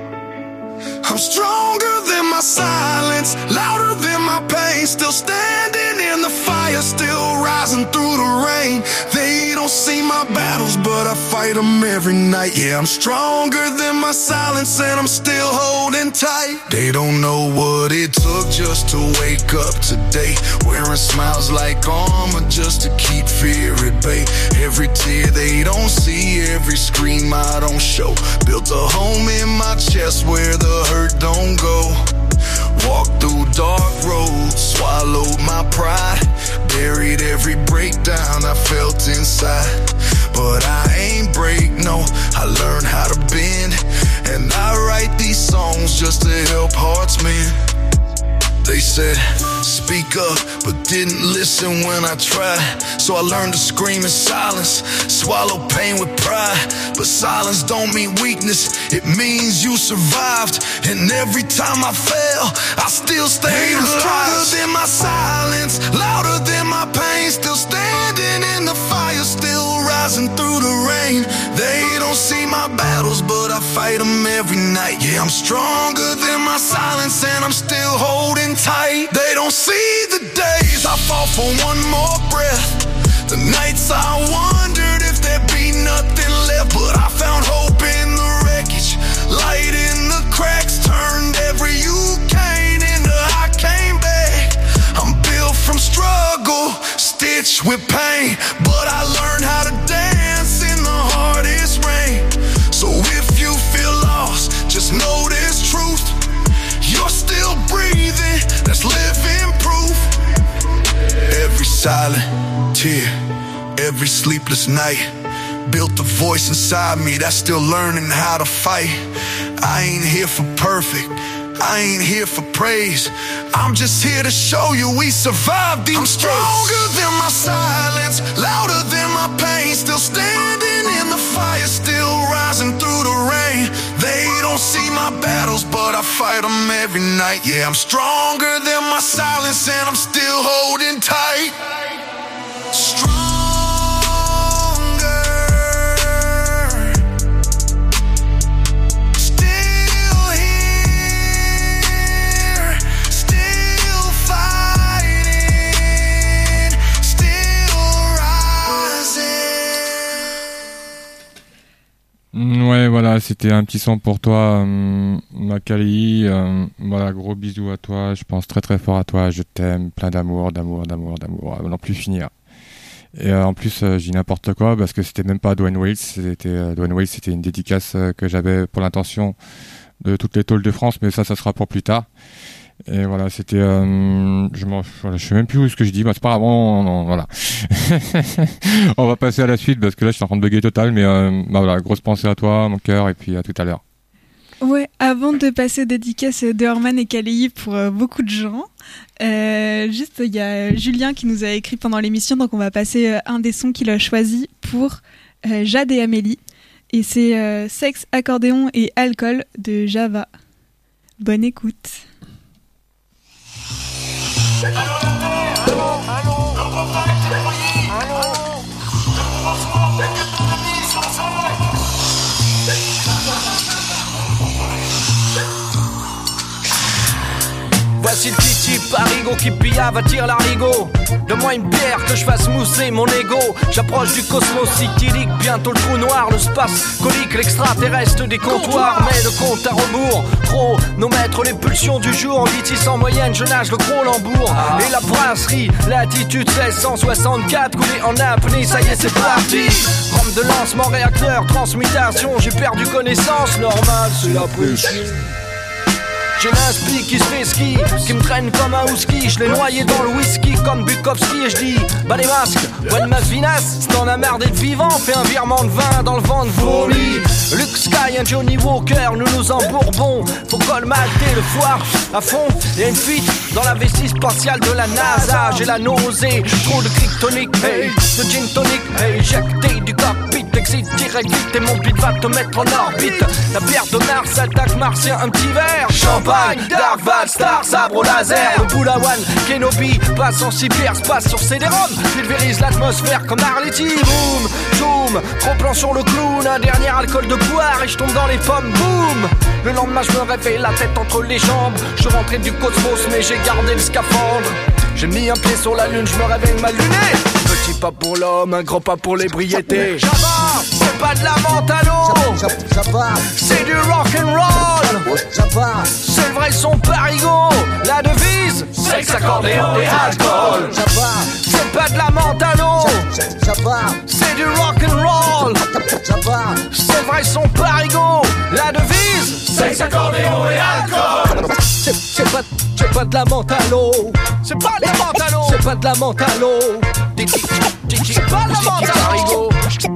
I'm stronger than my silence, louder than my pain. Still standing in the fire, still rising through the rain. They don't see my battles, but I fight them every night. Yeah, I'm stronger than my silence, and I'm still holding tight. They don't know what it took just to wake up today, wearing smiles like armor just to keep fear at bay. Every tear they don't see, every scream I don't show, built a home in my chest where the hurt don't go. Walked through dark roads, swallowed my pride, buried every breakdown I felt inside. But I ain't break, no, I learned how to bend, and I write these songs just to help hearts mend. They said, speak up, but didn't listen when I tried. So I learned to scream in silence, swallow pain with pride. But silence don't mean weakness, it means you survived. And every time I fell, I still stayed alive. Stronger than my silence, louder than my pain. Still standing in the fire, still rising through the rain. They don't see my battles, but I fight them every night. Yeah, I'm stronger than my silence, and I'm still holding tight. They don't see the days I fought for one more breath, the nights I wondered if there'd be nothing left. But I found hope in the wreckage, light in the cracks, turned every hurricane into I came back. I'm built from struggle, stitched with pain, but I learned how to dance in the hardest rain. So if you feel lost, just know this truth, you're still breathing, that's living proof. Every silent tear, every sleepless night, built a voice inside me that's still learning how to fight. I ain't here for perfect, I ain't here for praise, I'm just here to show you we survived these days. I'm stronger than my silence, louder than my pain. Still standing in the fire, still rising through the rain. They don't see my battles, but I fight them every night. Yeah, I'm stronger than my silence, and I'm still holding tight. Ouais, voilà, c'était un petit son pour toi, Macaulay. Voilà, gros bisous à toi. Je pense très très fort à toi. Je t'aime, plein d'amour, à n'en plus finir. Et en plus, j'ai dit n'importe quoi parce que c'était même pas Dwayne Wade. Dwayne Wade, c'était une dédicace que j'avais pour l'intention de toutes les tôles de France, mais ça sera pour plus tard. Et voilà, c'était, je sais même plus où ce que je dis, c'est pas grave, voilà. On va passer à la suite parce que là, je suis en train de bugger total, mais voilà, grosse pensée à toi, mon cœur, et puis à tout à l'heure. Ouais, avant de passer aux dédicaces de Orman et Kaleyi pour beaucoup de gens, juste il y a Julien qui nous a écrit pendant l'émission, donc on va passer un des sons qu'il a choisi pour Jade et Amélie, et c'est Sexe, accordéon et alcool de Java. Bonne écoute. Voici le petit type parigo qui pillave attire l'arigot. Donne-moi une bière que je fasse mousser mon ego. J'approche du cosmos cyclique, bientôt le trou noir, le space colique, l'extraterrestre des comptoirs. Mais le compte à rebours, chronomètre les pulsions du jour. En vitesse en moyenne, je nage le gros lambourg. Et la brasserie, latitude 1664, coulé en apnée, ça y est c'est parti. Rampe de lancement, réacteur, transmutation. J'ai perdu connaissance, normal c'est la pression. J'ai l'inspi qui se fait ski, qui me traîne comme un husky. Je l'ai noyé dans le whisky comme Bukowski. Et je dis, bah les masques, ouais ma vinasse. Si t'en as marre d'être vivant, fais un virement de vin dans le vent de vomi. Luke Sky, un Johnny Walker, nous nous embourbons. Faut colmater le foire à fond. Y'a une fuite dans la vessie spatiale de la NASA. J'ai la nausée, trop de kryptonique, hey, de gin tonic, hey, éjecté du cockpit. Exit direct vite et mon beat va te mettre en orbite. La bière de Mars attaque martien, un petit verre. Champagne, Dark Val, Star, sabre au laser. Le Boulawan, Kenobi, passe en cyberspace sur CD-ROM. Pulvérise l'atmosphère comme Arletty. Boom, zoom, trop plan sur le clown. Un dernier alcool de poire et je tombe dans les pommes. Boom. Le lendemain je me réveille la tête entre les jambes. Je suis rentré du cosmos mais j'ai gardé le scaphandre. J'ai mis un pied sur la lune, je me réveille mal luné. Petit pas pour l'homme, un grand pas pour l'ébriété. Java, c'est pas de la menthe à l'eau. C'est du rock'n'roll. C'est le vrai son parigo. La devise, sexe, accordéon et alcool. C'est pas de la menthe à l'eau. C'est du rock'n'roll. C'est le vrai son parigo. La devise, sexe, accordéon et alcool. C'est pas de la menthe à l'eau. C'est pas de la menthe à l'eau. C'est pas de la menthe à l'eau. C'est pas de la menthe à l'eau.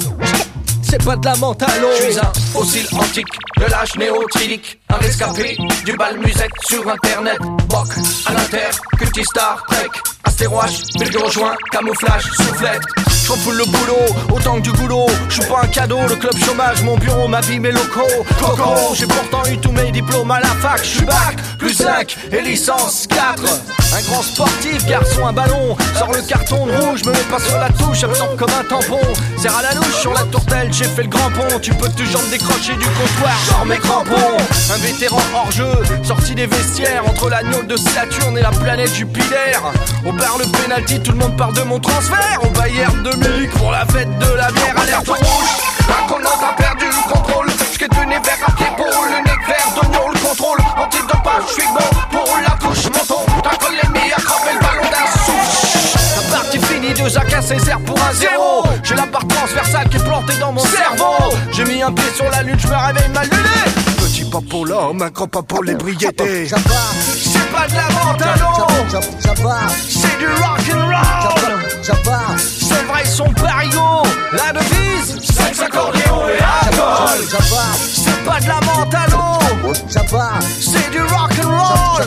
C'est pas de la menthe à l'eau. Je suis un fossile antique de l'âge néotrilique. Un rescapé du bal musette sur internet. Boc, à l'inter, cultistar, trek. Astéroche, bilgue rejoint, camouflage, soufflette. J'refoule le boulot, autant que du goulot. J'suis pas un cadeau, le club chômage, mon bureau, ma vie, mes locaux. Coco, j'ai pourtant eu tous mes diplômes à la fac. J'suis bac, plus 5 et licence 4. Un grand sportif, garçon, un ballon. Sors le carton de rouge, me mets pas sur la touche, absorbe comme un tampon. Serre à la louche sur la tourtelle, j'ai fait le grand pont. Tu peux toujours me décrocher du comptoir, sors mes crampons. Un vétéran hors jeu, sorti des vestiaires. Entre l'agneau de Saturne et la planète Jupiter. On barre le penalty, tout le monde part de mon transfert. Au Bayern de Munich pour la fête de la bière. Alerte rouge, un collant a perdu le contrôle. J'quête le nez vert à pied pour le nez vert d'oignon. Le contrôle, antidopage, j'suis bon pour la touche. Menton, t'as collé l'ennemi, a crampé le ballon d'un souffle. La partie finie, 2 à 15 Césaire pour un 0. J'ai la barre transversale qui est plantée dans mon cerveau. J'ai mis un pied sur la lune, j'me réveille mal luné. Petit pas pour l'homme, un grand pas pour l'ébriété. C'est pas de la menthe à l'eau. C'est du rock'n'roll. C'est vrai son parigo. La devise, sexe, accordéon et alcool. C'est pas de la menthe à l'eau. C'est du rock'n'roll.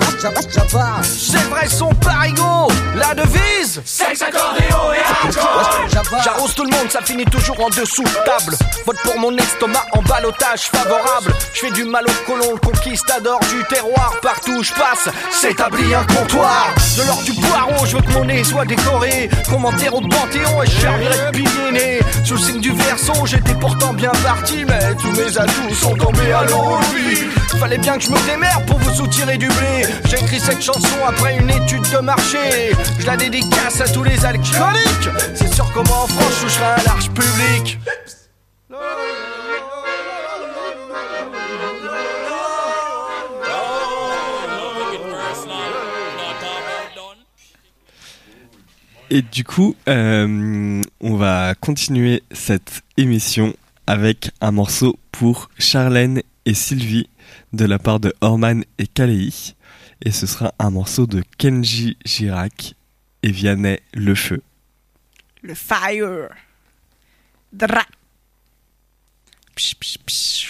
C'est vrai son parigo. La devise, sexe, accordéon et alcool. J'arrose tout le monde, ça finit toujours en dessous de table. Vote pour mon estomac en ballottage favorable. J'fais du mal au colon, conquistador du terroir. Partout où j'passe, s'établit un comptoir. De l'or du poireau, je veux que mon nez soit décoré. Commentaire au Panthéon et je servirai de pilier né. Sous le signe du Verseau, j'étais pourtant bien parti. Mais tous mes atouts sont tombés à l'eau. Fallait bien que je me démerde pour vous soutirer du blé. J'ai écrit cette chanson après une étude de marché. Je la dédicace à tous les alcooliques. C'est sûr comment en France je toucherai un large public. Et du coup, on va continuer cette émission avec un morceau pour Charlène et Sylvie de la part de Orman et Kalei. Et ce sera un morceau de Kenji Girac et Vianney Le Feu. Le fire. Dra. Psh, psh, psh.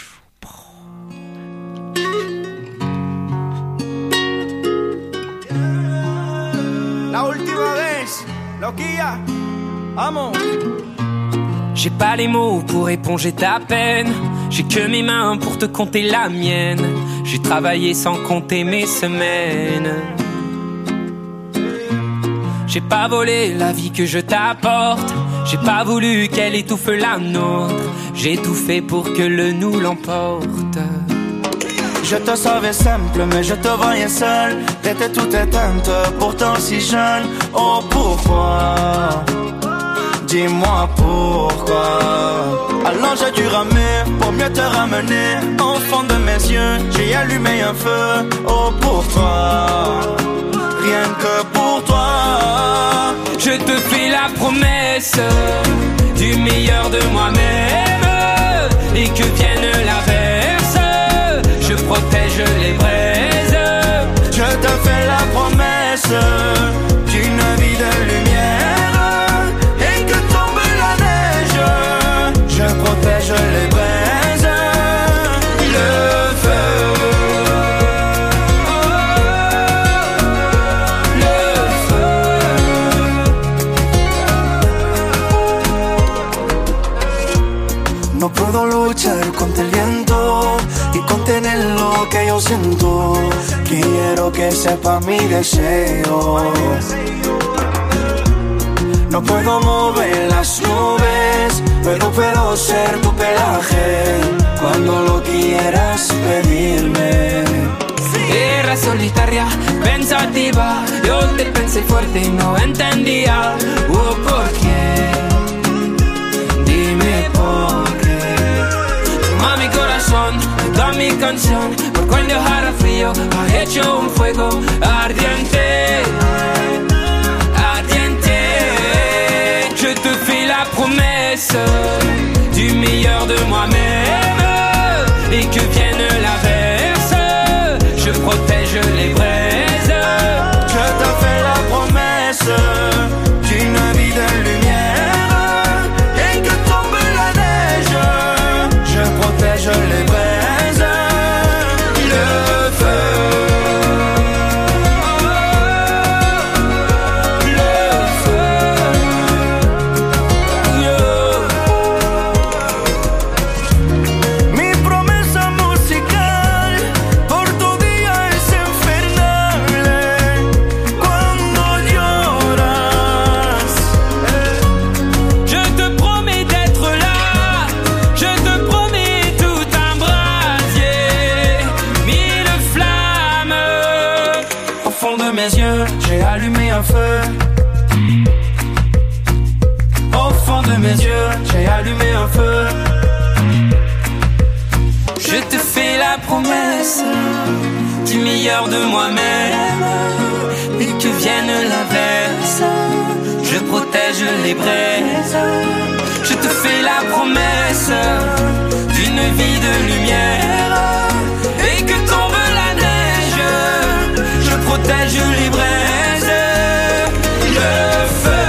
La última vez, loquilla, vamos. J'ai pas les mots pour éponger ta peine. J'ai que mes mains pour te compter la mienne. J'ai travaillé sans compter mes semaines. J'ai pas volé la vie que je t'apporte. J'ai pas voulu qu'elle étouffe la nôtre. J'ai tout fait pour que le nous l'emporte. Je te savais simple, mais je te voyais seul. T'étais toute éteinte, pourtant si jeune. Oh pourquoi? Dis-moi pourquoi. Alors j'ai dû ramer pour mieux te ramener. Au fond de mes yeux, j'ai allumé un feu. Oh pour toi, rien que pour toi. Je te fais la promesse du meilleur de moi-même. Et que vienne l'averse, je protège les braises. Je te fais la promesse d'une vie de lumière. Et que tombe la neige, je protège les braises. Le feu, le feu. No puedo luchar contra el viento y contener lo que yo siento. Quiero que sepa mi deseo. No puedo mover las nubes, pero puedo ser tu pelaje cuando lo quieras pedirme. Era solitaria, pensativa. Yo te pensé fuerte y no entendía. Oh, ¿por qué? Dime por qué. Toma mi corazón, toda mi canción. Por cuando hará frío, ha hecho un fuego ardiente. Ardiente. Je te fais la promesse du meilleur de moi-même. Et que vienne l'averse, je protège les braises. Je te fais la promesse d'une vie de lumière. Et que tombe la neige, je protège les braises. Le feu, le feu, Mi promesa musical por tu día es infernal. Cuando lloras, Je te promets d'être là. Je te promets tout un brasier. Mille flammes. au fond de mes yeux, j'ai allumé un feu. Au fond de mes yeux, j'ai allumé un feu. Je te fais la promesse du meilleur de moi-même. Et que vienne l'averse, je protège les braises. Je te fais la promesse d'une vie de lumière. Et que tombe la neige, je protège les braises. Le feu.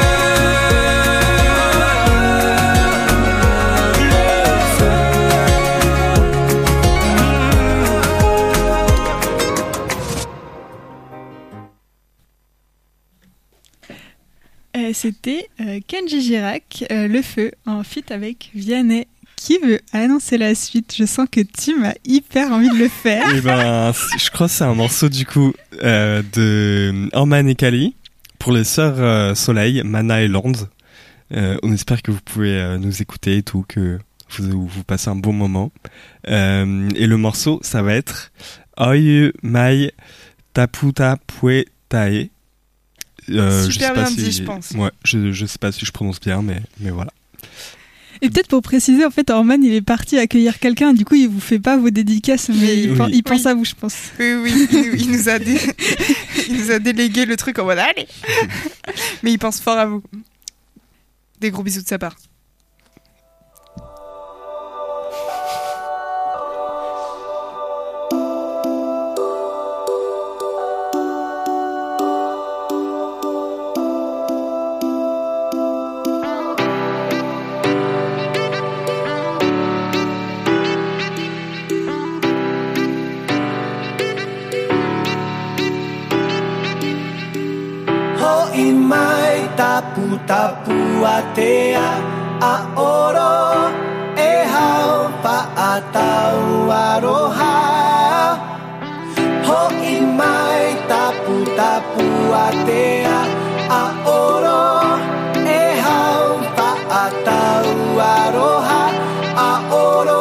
C'était Kenji Girac, Le Feu, en feat avec Vianney. Qui veut annoncer la suite? Je sens que Tim a hyper envie de le faire. Et ben, je crois que c'est un morceau du coup de Orman et Kalei pour les sœurs Soleil, Mana et Land. On espère que vous pouvez nous écouter et tout, que vous passez un bon moment. Et le morceau, ça va être Oyu Mai Taputa Pue Tae. Super bien dit, je pense. Ouais, je sais pas si je prononce bien, mais voilà. Et peut-être pour préciser, en fait, Orman, il est parti accueillir quelqu'un, du coup, il vous fait pas vos dédicaces, mais il pense à vous, je pense. Oui, il Il nous a délégué le truc en mode allez. Mais il pense fort à vous. Des gros bisous de sa part. Mai tapu atea a oro e hao pa atau aroha ho i mai tapu atea a oro e hao pa atau aroha a oro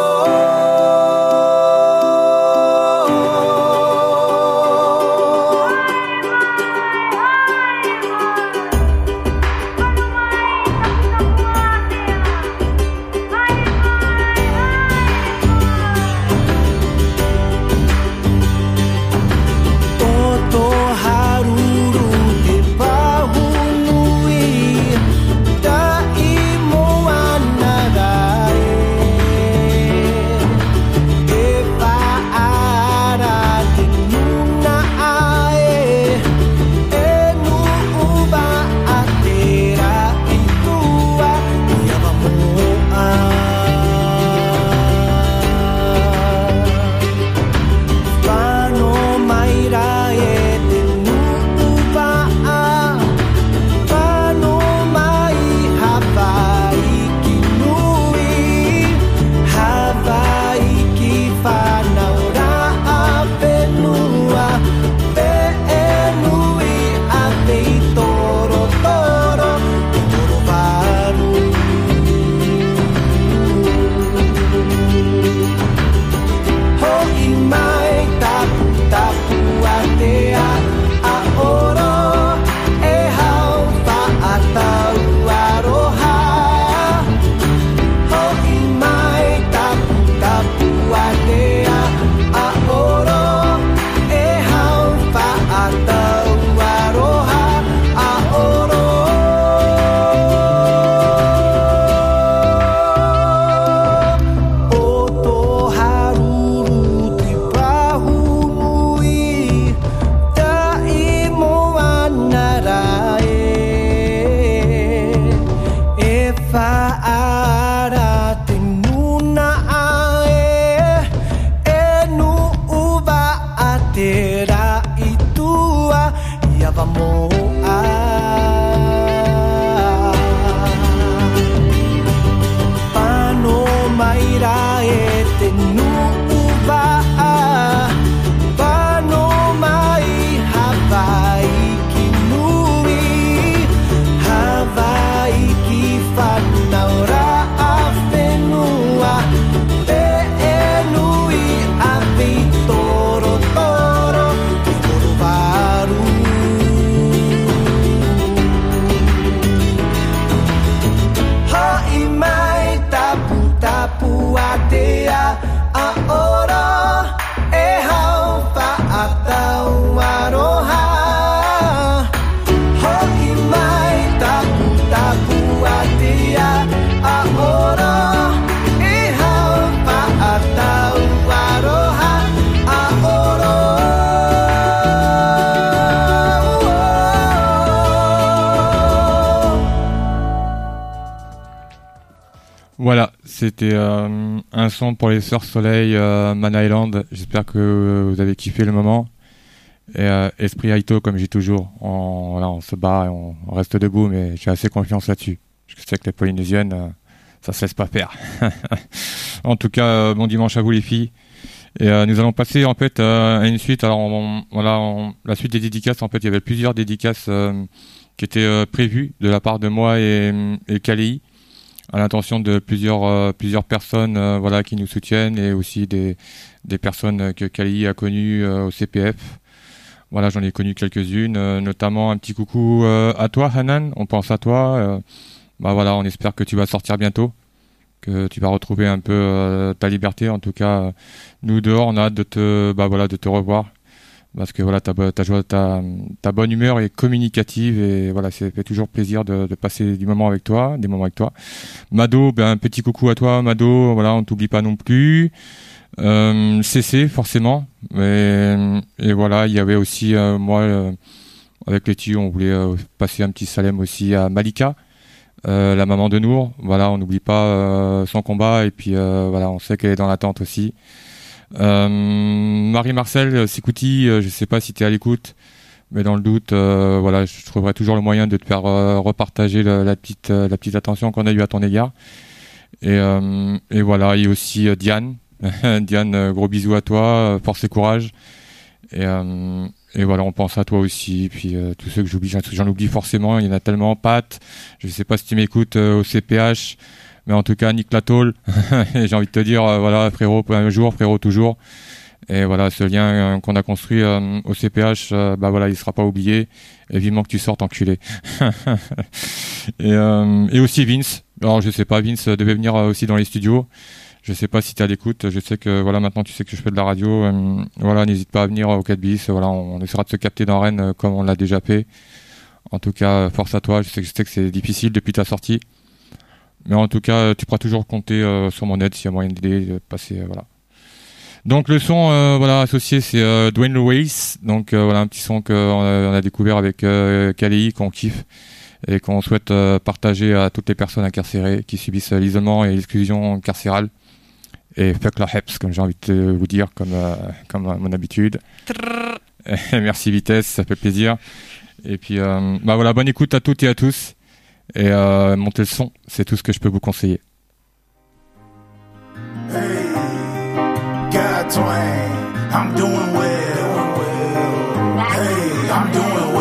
Voilà, c'était un son pour les Sœurs Soleil Man Island. J'espère que vous avez kiffé le moment. Et esprit Aito, comme je dis toujours, on se bat et on reste debout, mais j'ai assez confiance là-dessus. Je sais que les Polynésiennes, ça se laisse pas faire. En tout cas, bon dimanche à vous les filles. Et nous allons passer en fait à une suite. Alors la suite des dédicaces, en fait, il y avait plusieurs dédicaces qui étaient prévues de la part de moi et Kalei, à l'intention de plusieurs personnes voilà, qui nous soutiennent, et aussi des personnes que Kalei a connues au CPF. Voilà, j'en ai connu quelques-unes, notamment un petit coucou à toi Hanan, on pense à toi. Voilà, on espère que tu vas sortir bientôt, que tu vas retrouver un peu ta liberté. En tout cas, nous dehors, on a hâte de te revoir. parce que voilà, ta bonne humeur est communicative et voilà, ça fait toujours plaisir de passer des moments avec toi. Mado, un petit coucou à toi, Mado. Voilà, on t'oublie pas non plus. CC forcément. Et voilà, il y avait aussi moi avec Letty, on voulait passer un petit salam aussi à Malika. La maman de Nour, voilà, on n'oublie pas son combat et puis voilà, on sait qu'elle est dans l'attente aussi. Marie-Marcel Sikouti, je sais pas si tu es à l'écoute, mais dans le doute, voilà, je trouverai toujours le moyen de te faire repartager la petite attention qu'on a eue à ton égard. Et voilà, il y a aussi Diane. Diane, gros bisous à toi, force et courage. Et voilà, on pense à toi aussi. Et puis tous ceux que j'en oublie forcément, il y en a tellement. Pat, je sais pas si tu m'écoutes au CPH, mais en tout cas Nick Latole. J'ai envie de te dire, voilà, frérot un jour, frérot toujours. Et voilà, ce lien qu'on a construit au CPH, voilà, il sera pas oublié. Et vivement que tu sortes, enculé. Et aussi Vince. Alors je sais pas, Vince devait venir aussi dans les studios. Je sais pas si tu es à l'écoute. Je sais que voilà, maintenant tu sais que je fais de la radio. Voilà, n'hésite pas à venir au 4 bis. Voilà, on essaiera de se capter dans Rennes comme on l'a déjà fait. En tout cas, force à toi. Je sais que c'est difficile depuis ta sortie, mais en tout cas, tu pourras toujours compter sur mon aide s'il y a moyen d'aider, de passer. Voilà. Donc le son, voilà, associé, c'est Dwayne Lewis. Donc voilà, un petit son qu'on a découvert avec Kalei, qu'on kiffe et qu'on souhaite partager à toutes les personnes incarcérées qui subissent l'isolement et l'exclusion carcérale. Et fuck la heps, comme j'ai envie de vous dire, comme à mon habitude. Merci Vitesse, ça fait plaisir. Et puis voilà, bonne écoute à toutes et à tous. Et montez le son, c'est tout ce que je peux vous conseiller. Hey, God Twain, I'm doing well. Hey, I'm doing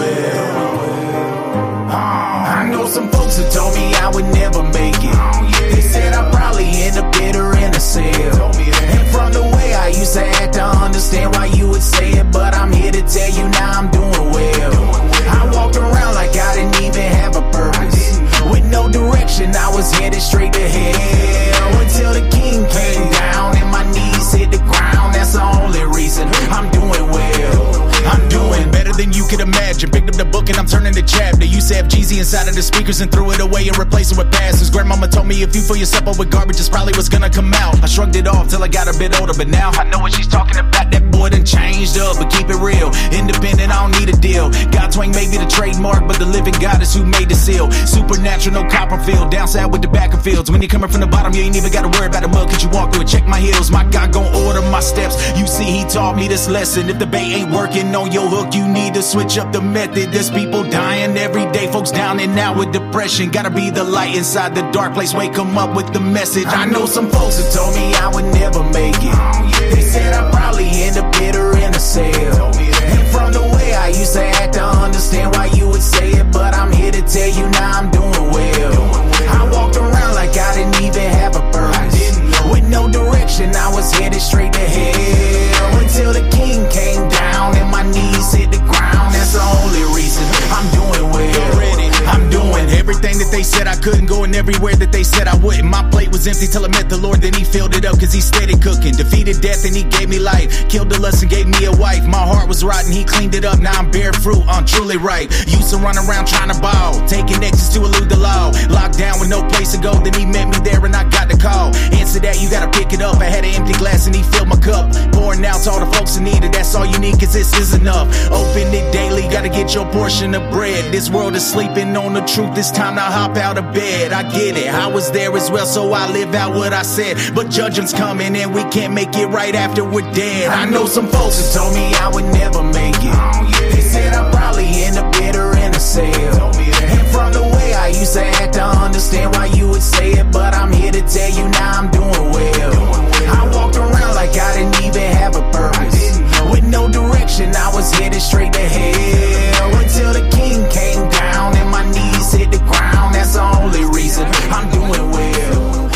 well. I know some folks who told me I would never make it. They said I'd probably end up bitter in a cell. And from the way I used to act, I understand why you would say it, but I'm here to tell you now I'm doing well. I walked around like I didn't even have a purpose. With no direction, I was headed straight to hell. Until the king came down and my knees hit the ground. That's the only reason I'm doing well. I'm doing better than you could imagine. Picked up the book and I'm turning the chapter. Used to have Jeezy inside of the speakers and threw it away and replaced it with passes. Grandmama told me if you fill yourself up with garbage, it's probably what's gonna come out. I shrugged it off till I got a bit older, but now I know what she's talking about. That boy done changed up, but keep it real. Independent, I don't need a deal. God Twain may be the trademark, but the living God is who made the seal. Supernatural, no Copperfield. Downside with the back of fields. When you're coming from the bottom, you ain't even gotta worry about the mud, cause you walk through it. Check my heels, my God gon' order my steps. You see, he taught me this lesson. If the bait ain't working on your hook, you need to switch up the method. There's people dying every day, folks down and out with depression. Gotta be the light inside the dark place, wake them up with the message. I know some folks who told me I would never make it. They said I'd probably end up bitter in a cell. And from the way I used to act, I understand why you would say it, but I'm here to tell you now I'm doing well. I walked around like I didn't even have a purpose. With no direction, I was headed straight to hell. Until the king came down and my knees hit the ground. That's the only reason I'm doing well. I'm doing everything that they said I couldn't, going everywhere that they said I wouldn't. My plate was empty till I met the Lord, then he filled it up cause he steady cooking. Defeated death and he gave me life. Killed the lust and gave me a wife. My heart was rotten, he cleaned it up, now I'm bare fruit, I'm truly right. Used to run around trying to ball, taking exits to elude the law. Locked down with no place to go, then he met me there and I got the call. Answer that, you gotta pick it up. I had an empty glass and he filled my cup. Pouring out to all the folks in need, and that's all you need cause this is enough. Open it daily, gotta get your portion of bread. This world is sleeping on the truth, it's time to hop out of bed. I get it, I was there as well, so I live out what I said. But judgment's coming and we can't make it right after we're dead. I know some folks who told me I would never make it. They said I'd probably end up bitter in a cell. And from the way I used to act, I understand why you would say it, but I'm here to tell you now I'm doing well. I walked around like I didn't even have a purpose. With no direction, I was headed straight to hell. Until the king came down and my knees hit the ground. That's the only reason I'm doing well.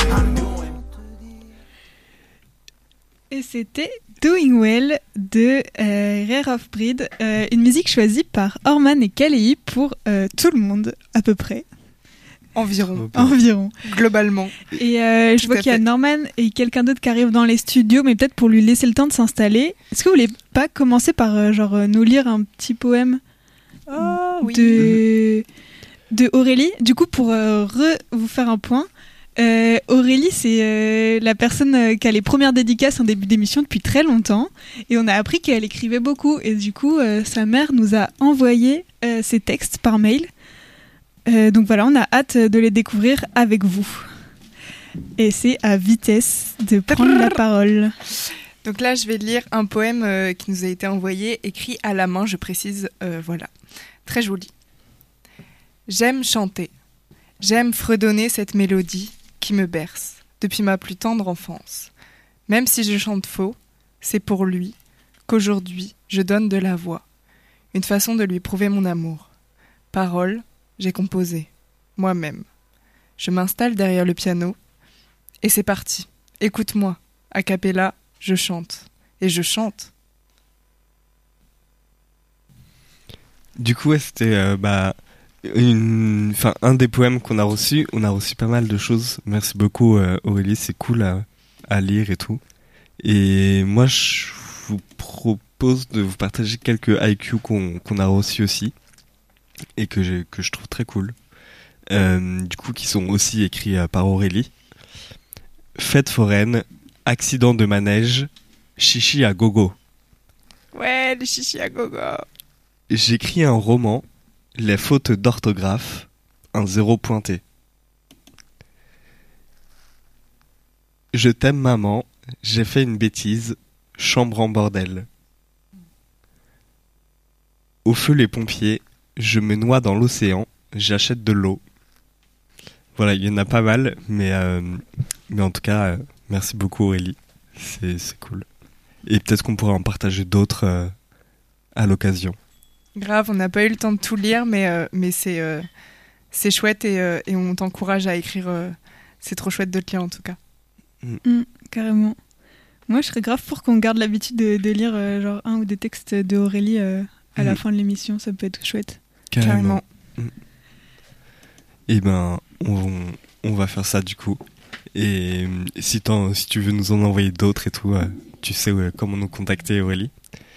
Et c'était Doing Well de Rare of Breed, une musique choisie par Orman et Kalei pour tout le monde à peu près. Environ. Globalement. Et je vois qu'il y a Norman et quelqu'un d'autre qui arrive dans les studios, mais peut-être pour lui laisser le temps de s'installer. Est-ce que vous voulez pas commencer par nous lire un petit poème de Aurélie? Du coup, pour vous faire un point, Aurélie, c'est la personne qui a les premières dédicaces en début d'émission depuis très longtemps. Et on a appris qu'elle écrivait beaucoup. Et du coup, sa mère nous a envoyé ses textes par mail. Donc voilà, on a hâte de les découvrir avec vous. Et c'est à vitesse de prendre la parole. Donc là, je vais lire un poème qui nous a été envoyé, écrit à la main, je précise. Voilà, très joli. J'aime chanter. J'aime fredonner cette mélodie qui me berce depuis ma plus tendre enfance. Même si je chante faux, c'est pour lui qu'aujourd'hui je donne de la voix. Une façon de lui prouver mon amour. Paroles, j'ai composé, moi-même. Je m'installe derrière le piano et c'est parti. Écoute-moi, a cappella, je chante. Et je chante. Du coup, c'était un des poèmes qu'on a reçu. On a reçu pas mal de choses. Merci beaucoup Aurélie, c'est cool à lire et tout. Et moi, je vous propose de vous partager quelques haïkus qu'on a reçus aussi et que je trouve très cool. Du coup, qui sont aussi écrits par Aurélie. Fête foraine, accident de manège, chichi à gogo. Ouais, les chichis à gogo. J'écris un roman, les fautes d'orthographe, un 0 pointé. Je t'aime maman, j'ai fait une bêtise, chambre en bordel. Au feu les pompiers, je me noie dans l'océan, j'achète de l'eau. Voilà, il y en a pas mal, mais en tout cas, merci beaucoup Aurélie, c'est cool. Et peut-être qu'on pourra en partager d'autres à l'occasion. Grave, on n'a pas eu le temps de tout lire, mais c'est chouette et on t'encourage à écrire. C'est trop chouette de te lire en tout cas. Carrément. Moi, je serais grave pour qu'on garde l'habitude de lire genre un ou deux textes d'Aurélie à la fin de l'émission. Ça peut être chouette. Carrément. Et ben, on va faire ça du coup. Et si tu veux nous en envoyer d'autres et tout, tu sais comment nous contacter, Aurélie.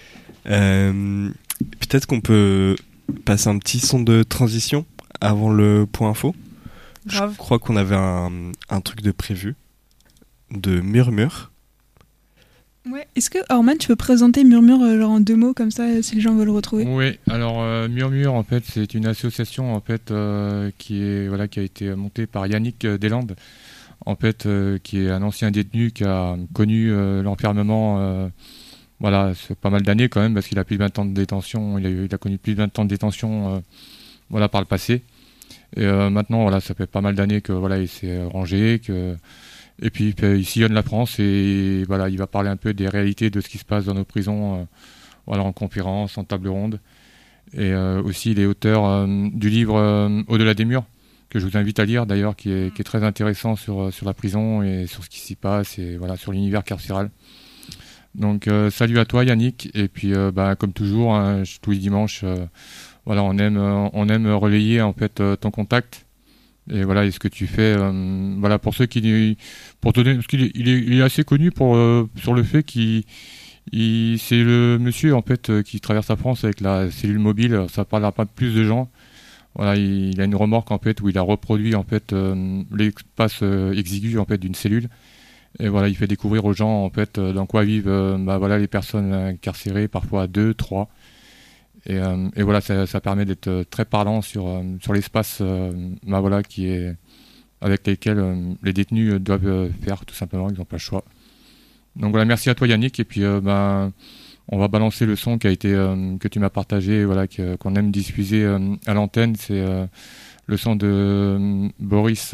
Peut-être qu'on peut passer un petit son de transition avant le point info. Grave. Je crois qu'on avait un truc de prévu, de Murmure. Ouais. Est-ce que Orman, tu peux présenter Murmure genre en 2 mots comme ça, si les gens veulent le retrouver? Oui. Alors Murmure, en fait, c'est une association en fait qui a été montée par Yannick Deslandes, en fait, qui est un ancien détenu qui a connu l'enfermement. Voilà, c'est pas mal d'années quand même, parce qu'il a plus de 20 ans de détention. Il a connu plus de 20 ans de détention, par le passé. Et maintenant, voilà, ça fait pas mal d'années que il s'est rangé, et puis il sillonne la France et voilà, il va parler un peu des réalités de ce qui se passe dans nos prisons, en conférence, en table ronde. Et aussi, il est auteur du livre Au-delà des murs, que je vous invite à lire d'ailleurs, qui est très intéressant sur la prison et sur ce qui s'y passe et voilà, sur l'univers carcéral. Donc salut à toi Yannick, et puis comme toujours, tous les dimanches, on aime relayer en fait ton contact et voilà, et ce que tu fais, pour ceux pour te donner, parce qu'il est assez connu sur le fait c'est le monsieur en fait qui traverse la France avec la cellule mobile. Ça parle à pas plus de gens. Voilà, il a une remorque en fait où il a reproduit en fait l'espace exigu en fait d'une cellule. Et voilà, il fait découvrir aux gens en fait dans quoi vivent les personnes incarcérées, parfois 2, 3. Et voilà, ça permet d'être très parlant sur l'espace qui est avec lesquels les détenus doivent faire tout simplement, ils n'ont pas le choix. Donc voilà, merci à toi Yannick, et puis on va balancer le son qui a été que tu m'as partagé, qu'on aime diffuser à l'antenne. C'est le son de Boris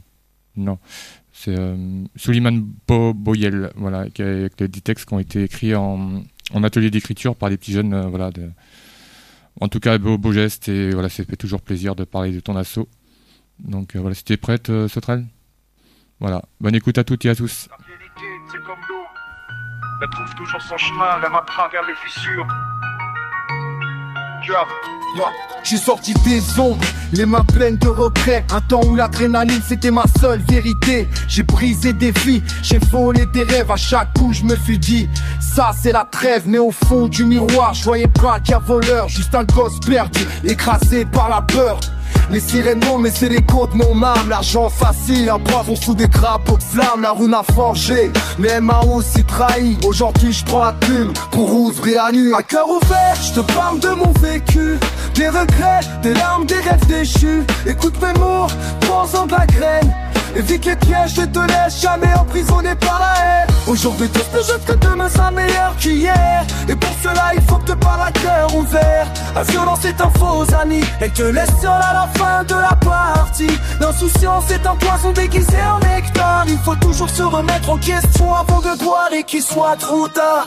c'est Souliman Boyel, avec des textes qui ont été écrits en atelier d'écriture par des petits jeunes, en tout cas beau geste, et voilà, ça fait toujours plaisir de parler de ton assaut. Donc voilà, si t'es prête, Sauterelle. Voilà, bonne écoute à toutes et à tous. La vérité, c'est comme l'eau, elle trouve toujours son chemin, même à travers les fissures. Je suis sorti des ombres, les mains pleines de regrets. Un temps où l'adrénaline c'était ma seule vérité. J'ai brisé des vies, j'ai volé des rêves. À chaque coup je me suis dit, ça c'est la trêve. Mais au fond du miroir, je voyais pas qu'un voleur, juste un gosse perdu, écrasé par la peur. Les sirènes non mais c'est les côtes mon âme. L'argent facile, un poison sous des drapeaux de flammes. La rue a forgé, mais elle m'a aussi trahi. Aujourd'hui je prends la plume pour ouvrir à nu. Un cœur ouvert, je te parle de mon vécu. Des regrets, des larmes, des rêves déchus. Écoute mes mots, prends-en de la graine. Évite les pièges, je te laisse jamais emprisonné par la haine. Aujourd'hui tout ce que je fais demain sera meilleur qu'hier. Et pour cela il faut que te parles à cœur ouvert. La violence est un faux ami, elle te laisse seul à la fin de la partie. L'insouciance est un poison déguisé en nectar. Il faut toujours se remettre en question avant de boire et qu'il soit trop tard.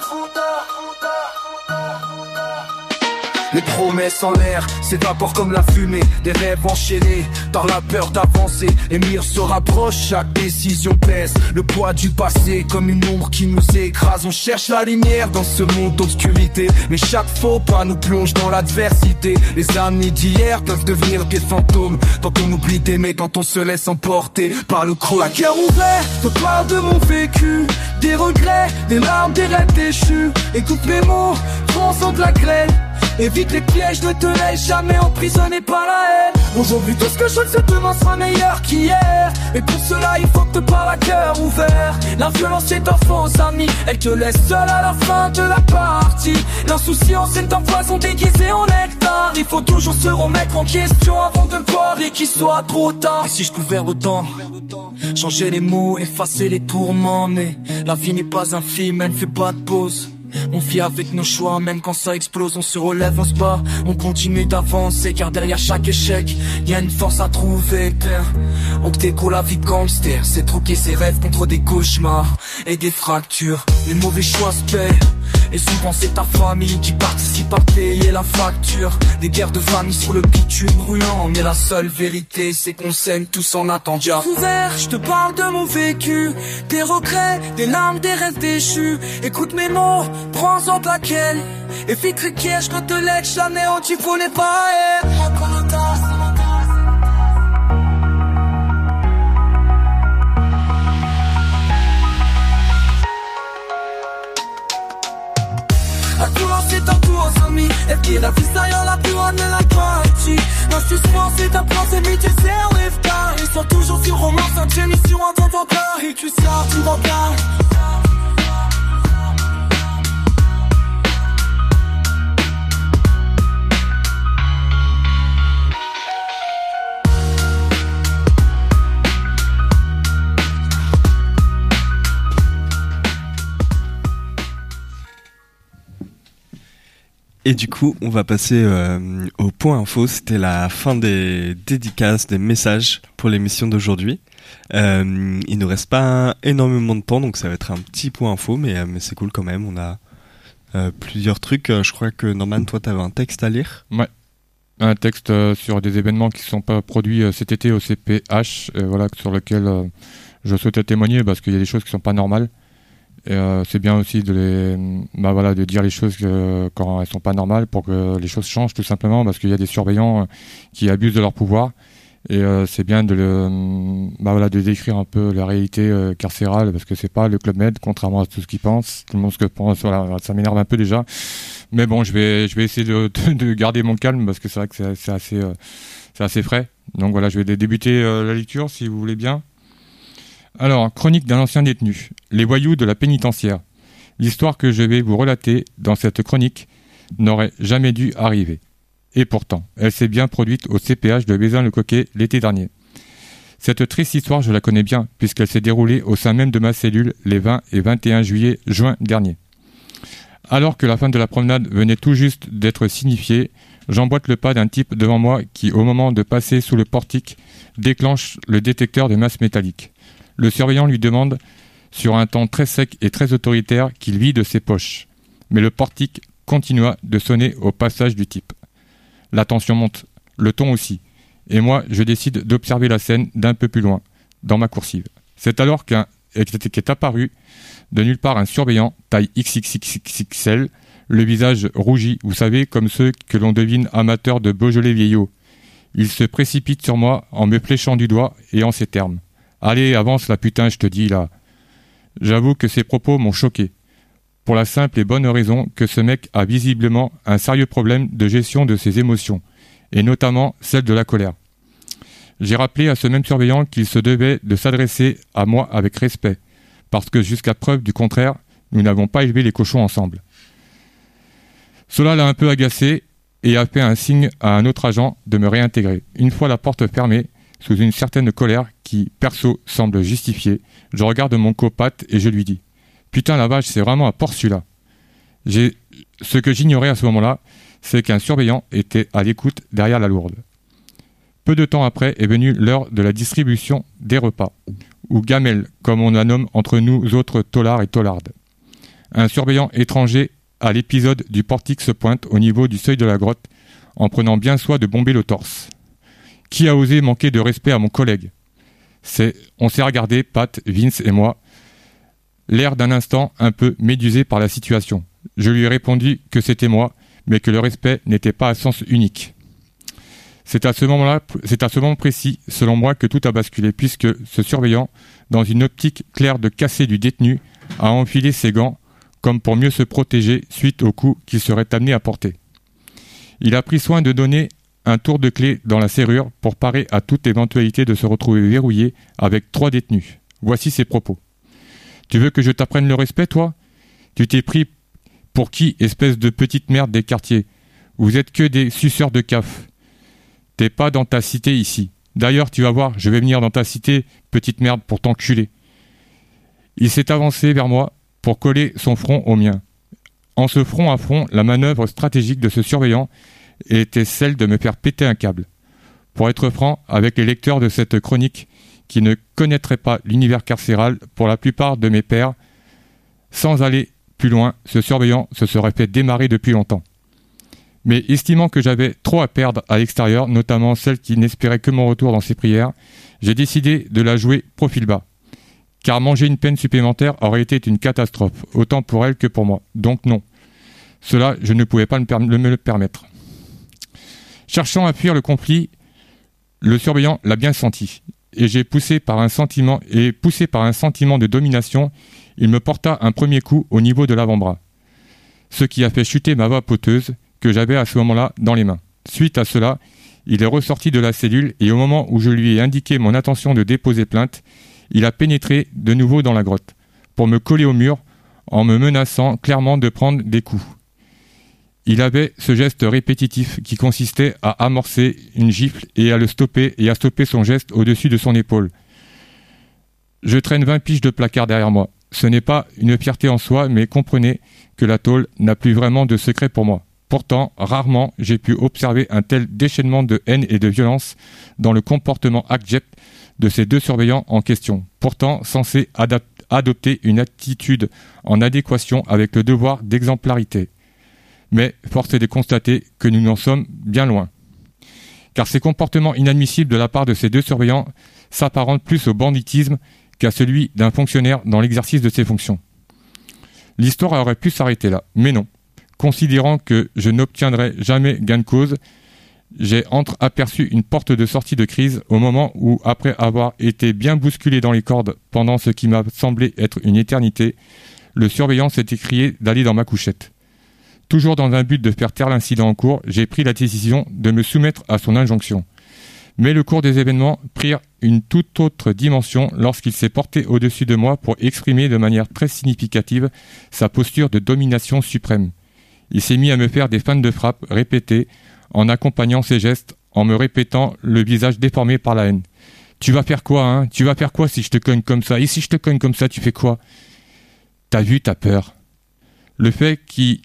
Les promesses en l'air s'évaporent comme la fumée. Des rêves enchaînés par la peur d'avancer. Les murs se rapprochent, chaque décision pèse. Le poids du passé comme une ombre qui nous écrase. On cherche la lumière dans ce monde d'obscurité, mais chaque faux pas nous plonge dans l'adversité. Les amis d'hier peuvent devenir des fantômes quand on oublie d'aimer, quand on se laisse emporter par le croc. Un cœur ouvert, te parle de mon vécu. Des regrets, des larmes, des rêves déchus. Écoute mes mots, prends-en de la graine. Évite les pièges, ne te laisse jamais emprisonné par la haine. Aujourd'hui tout ce que je sais demain sera meilleur qu'hier. Et pour cela il faut que te parles à cœur ouvert. La violence est un faux ami, elle te laisse seul à la fin de la partie. L'insouciance est un poison déguisé en nectar. Il faut toujours se remettre en question avant de boire et qu'il soit trop tard. Et si je pouvais autant changer les mots, effacer les tourments. Mais la vie n'est pas un film, elle ne fait pas de pause. On vit avec nos choix, même quand ça explose, on se relève, on se bat, on continue d'avancer, car derrière chaque échec, y a une force à trouver, père. On déco la vie gangster, c'est troquer ses rêves contre des cauchemars et des fractures. Les mauvais choix se paient, et souvent c'est ta famille qui participe à payer la facture. Des guerres de famille sur le bitume brûlant, mais la seule vérité c'est qu'on s'aime tous en attendant. Ouvert, je te parle de mon vécu, des regrets, des larmes, des rêves déchus. Écoute mes mots, prends-en de laquelle. Évite les pièges, je te laisse jamais où tu connais pas. C'est un tour aux amis. Est-ce qu'il a vu ça, y'en a plus un de la partie. L'insuspens c'est un plan, c'est mis du CRF. Ils sont toujours sur romance, un génie sur un temps d'encart. Et tu sors du bancard. Et du coup, on va passer au point info. C'était la fin des dédicaces, des messages pour l'émission d'aujourd'hui. Il ne reste pas énormément de temps, donc ça va être un petit point info, mais c'est cool quand même. On a plusieurs trucs. Je crois que Norman, toi, tu avais un texte à lire. Ouais. Un texte sur des événements qui ne sont pas produits cet été au CPH, voilà, sur lequel je souhaite témoigner parce qu'il y a des choses qui ne sont pas normales. Et c'est bien aussi de dire les choses quand elles sont pas normales pour que les choses changent tout simplement, parce qu'il y a des surveillants qui abusent de leur pouvoir et c'est bien de décrire un peu la réalité carcérale, parce que c'est pas le Club Med, contrairement à tout ce qu'ils pensent. Tout le monde ce que pense, voilà, ça m'énerve un peu déjà, mais bon, je vais essayer de garder mon calme, parce que c'est vrai que c'est assez frais. Donc voilà, je vais débuter la lecture si vous voulez bien. Alors, chronique d'un ancien détenu, les voyous de la pénitentiaire. L'histoire que je vais vous relater dans cette chronique n'aurait jamais dû arriver. Et pourtant, elle s'est bien produite au CPH de Bézin-le-Coquet l'été dernier. Cette triste histoire, je la connais bien, puisqu'elle s'est déroulée au sein même de ma cellule les 20 et 21 juin dernier. Alors que la fin de la promenade venait tout juste d'être signifiée, j'emboîte le pas d'un type devant moi qui, au moment de passer sous le portique, déclenche le détecteur de masse métallique. Le surveillant lui demande, sur un ton très sec et très autoritaire, qu'il vide ses poches. Mais le portique continua de sonner au passage du type. La tension monte, le ton aussi. Et moi, je décide d'observer la scène d'un peu plus loin, dans ma coursive. C'est alors qu'est apparu de nulle part un surveillant, taille XXXXL, le visage rougi, vous savez, comme ceux que l'on devine amateurs de Beaujolais vieillot. Il se précipite sur moi en me fléchant du doigt et en ces termes. « Allez, avance là, putain, je te dis, là !» J'avoue que ces propos m'ont choqué, pour la simple et bonne raison que ce mec a visiblement un sérieux problème de gestion de ses émotions, et notamment celle de la colère. J'ai rappelé à ce même surveillant qu'il se devait de s'adresser à moi avec respect, parce que jusqu'à preuve du contraire, nous n'avons pas élevé les cochons ensemble. Cela l'a un peu agacé et a fait un signe à un autre agent de me réintégrer. Une fois la porte fermée, sous une certaine colère qui, perso, semble justifiée, je regarde mon copate et je lui dis « Putain la vache, c'est vraiment un porc celui-là !» Ce que j'ignorais à ce moment-là, c'est qu'un surveillant était à l'écoute derrière la lourde. Peu de temps après est venue l'heure de la distribution des repas, ou gamelle, comme on la nomme entre nous autres taulards et taulardes. Un surveillant étranger à l'épisode du portique se pointe au niveau du seuil de la grotte, en prenant bien soin de bomber le torse. Qui a osé manquer de respect à mon collègue ? On s'est regardé, Pat, Vince et moi, l'air d'un instant un peu médusé par la situation. Je lui ai répondu que c'était moi, mais que le respect n'était pas à sens unique. C'est à ce moment précis, selon moi, que tout a basculé, puisque ce surveillant, dans une optique claire de casser du détenu, a enfilé ses gants, comme pour mieux se protéger suite au coup qu'il serait amené à porter. Il a pris soin de donner un tour de clé dans la serrure pour parer à toute éventualité de se retrouver verrouillé avec 3 détenus. Voici ses propos. « Tu veux que je t'apprenne le respect, toi ? Tu t'es pris pour qui, espèce de petite merde des quartiers ? Vous êtes que des suceurs de caf. T'es pas dans ta cité ici. D'ailleurs, tu vas voir, je vais venir dans ta cité, petite merde, pour t'enculer. » Il s'est avancé vers moi pour coller son front au mien. En ce front à front, la manœuvre stratégique de ce surveillant était celle de me faire péter un câble. Pour être franc, avec les lecteurs de cette chronique qui ne connaîtraient pas l'univers carcéral, pour la plupart de mes pairs, sans aller plus loin, ce surveillant se serait fait démarrer depuis longtemps. Mais estimant que j'avais trop à perdre à l'extérieur, notamment celle qui n'espérait que mon retour dans ses prières, j'ai décidé de la jouer profil bas. Car manger une peine supplémentaire aurait été une catastrophe, autant pour elle que pour moi. Donc non. Cela, je ne pouvais pas me le permettre. Cherchant à fuir le conflit, le surveillant l'a bien senti. Et poussé par un sentiment de domination, il me porta un premier coup au niveau de l'avant-bras. Ce qui a fait chuter ma vapoteuse que j'avais à ce moment-là dans les mains. Suite à cela, il est ressorti de la cellule et au moment où je lui ai indiqué mon intention de déposer plainte, il a pénétré de nouveau dans la grotte pour me coller au mur en me menaçant clairement de prendre des coups. Il avait ce geste répétitif qui consistait à amorcer une gifle et à stopper son geste au-dessus de son épaule. Je traîne 20 piges de placard derrière moi. Ce n'est pas une fierté en soi, mais comprenez que la tôle n'a plus vraiment de secret pour moi. Pourtant, rarement j'ai pu observer un tel déchaînement de haine et de violence dans le comportement abject de ces 2 surveillants en question, pourtant censés adopter une attitude en adéquation avec le devoir d'exemplarité. Mais force est de constater que nous en sommes bien loin. Car ces comportements inadmissibles de la part de ces 2 surveillants s'apparentent plus au banditisme qu'à celui d'un fonctionnaire dans l'exercice de ses fonctions. L'histoire aurait pu s'arrêter là, mais non. Considérant que je n'obtiendrai jamais gain de cause, j'ai entreaperçu une porte de sortie de crise au moment où, après avoir été bien bousculé dans les cordes pendant ce qui m'a semblé être une éternité, le surveillant s'est écrié d'aller dans ma couchette. Toujours dans un but de faire taire l'incident en cours, j'ai pris la décision de me soumettre à son injonction. Mais le cours des événements prirent une toute autre dimension lorsqu'il s'est porté au-dessus de moi pour exprimer de manière très significative sa posture de domination suprême. Il s'est mis à me faire des feintes de frappe répétées en accompagnant ses gestes, en me répétant le visage déformé par la haine. « Tu vas faire quoi, hein ? Tu vas faire quoi si je te cogne comme ça ? Et si je te cogne comme ça, tu fais quoi ? T'as vu, t'as peur. » Le fait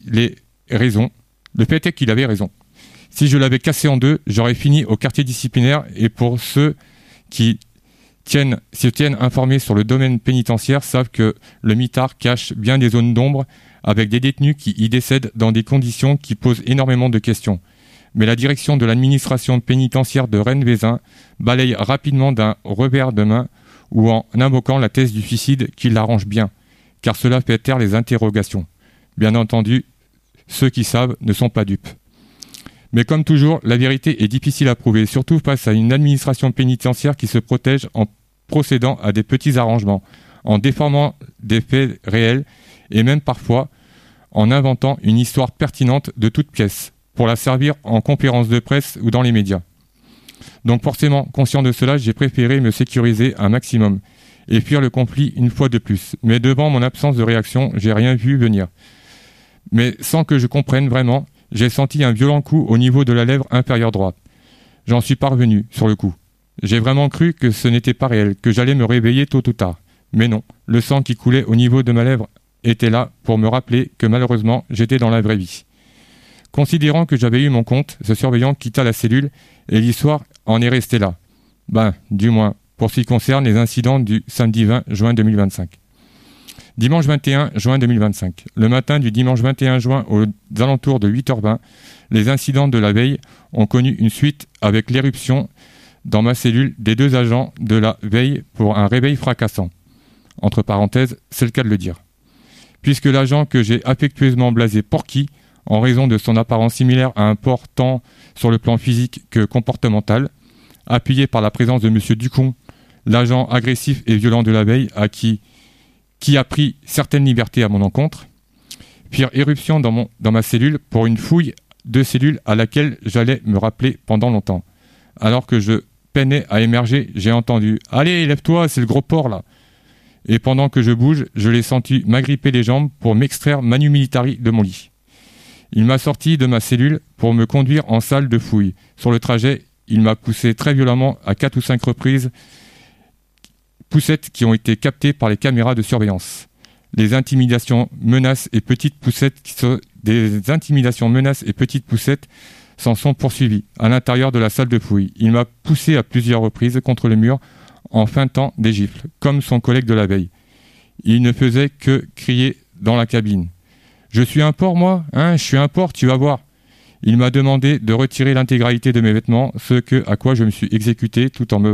est qu'il avait raison. Si je l'avais cassé en 2, j'aurais fini au quartier disciplinaire et pour ceux qui se tiennent informés sur le domaine pénitentiaire savent que le mitard cache bien des zones d'ombre avec des détenus qui y décèdent dans des conditions qui posent énormément de questions. Mais la direction de l'administration pénitentiaire de Rennes-Vézin balaye rapidement d'un revers de main ou en invoquant la thèse du suicide qui l'arrange bien, car cela fait taire les interrogations. Bien entendu, Ceux qui savent ne sont pas dupes. Mais comme toujours, la vérité est difficile à prouver, surtout face à une administration pénitentiaire qui se protège en procédant à des petits arrangements, en déformant des faits réels et même parfois en inventant une histoire pertinente de toute pièce pour la servir en conférence de presse ou dans les médias. Donc forcément, conscient de cela, j'ai préféré me sécuriser un maximum et fuir le conflit une fois de plus. Mais devant mon absence de réaction, j'ai rien vu venir. Mais sans que je comprenne vraiment, j'ai senti un violent coup au niveau de la lèvre inférieure droite. J'en suis parvenu sur le coup. J'ai vraiment cru que ce n'était pas réel, que j'allais me réveiller tôt ou tard. Mais non, le sang qui coulait au niveau de ma lèvre était là pour me rappeler que malheureusement, j'étais dans la vraie vie. Considérant que j'avais eu mon compte, ce surveillant quitta la cellule et l'histoire en est restée là. Du moins, pour ce qui concerne les incidents du samedi 20 juin 2025. Dimanche 21 juin 2025. Le matin du dimanche 21 juin, aux alentours de 8h20, les incidents de la veille ont connu une suite avec l'éruption dans ma cellule des 2 agents de la veille pour un réveil fracassant. Entre parenthèses, c'est le cas de le dire. Puisque l'agent que j'ai affectueusement blasé Porky, en raison de son apparence similaire à un porc tant sur le plan physique que comportemental, appuyé par la présence de M. Ducon, l'agent agressif et violent de la veille qui a pris certaines libertés à mon encontre, firent éruption dans ma cellule pour une fouille de cellules à laquelle j'allais me rappeler pendant longtemps. Alors que je peinais à émerger, j'ai entendu « Allez, lève-toi, c'est le gros porc là !» Et pendant que je bouge, je l'ai senti m'agripper les jambes pour m'extraire manu militari de mon lit. Il m'a sorti de ma cellule pour me conduire en salle de fouille. Sur le trajet, il m'a poussé très violemment à 4 ou 5 reprises, poussettes qui ont été captées par les caméras de surveillance. Les intimidations, menaces et petites poussettes s'en sont poursuivies à l'intérieur de la salle de fouille. Il m'a poussé à plusieurs reprises contre le mur en feintant des gifles, comme son collègue de la veille. Il ne faisait que crier dans la cabine. « Je suis un porc, moi ? Je suis un porc, tu vas voir !» Il m'a demandé de retirer l'intégralité de mes vêtements, à quoi je me suis exécuté tout en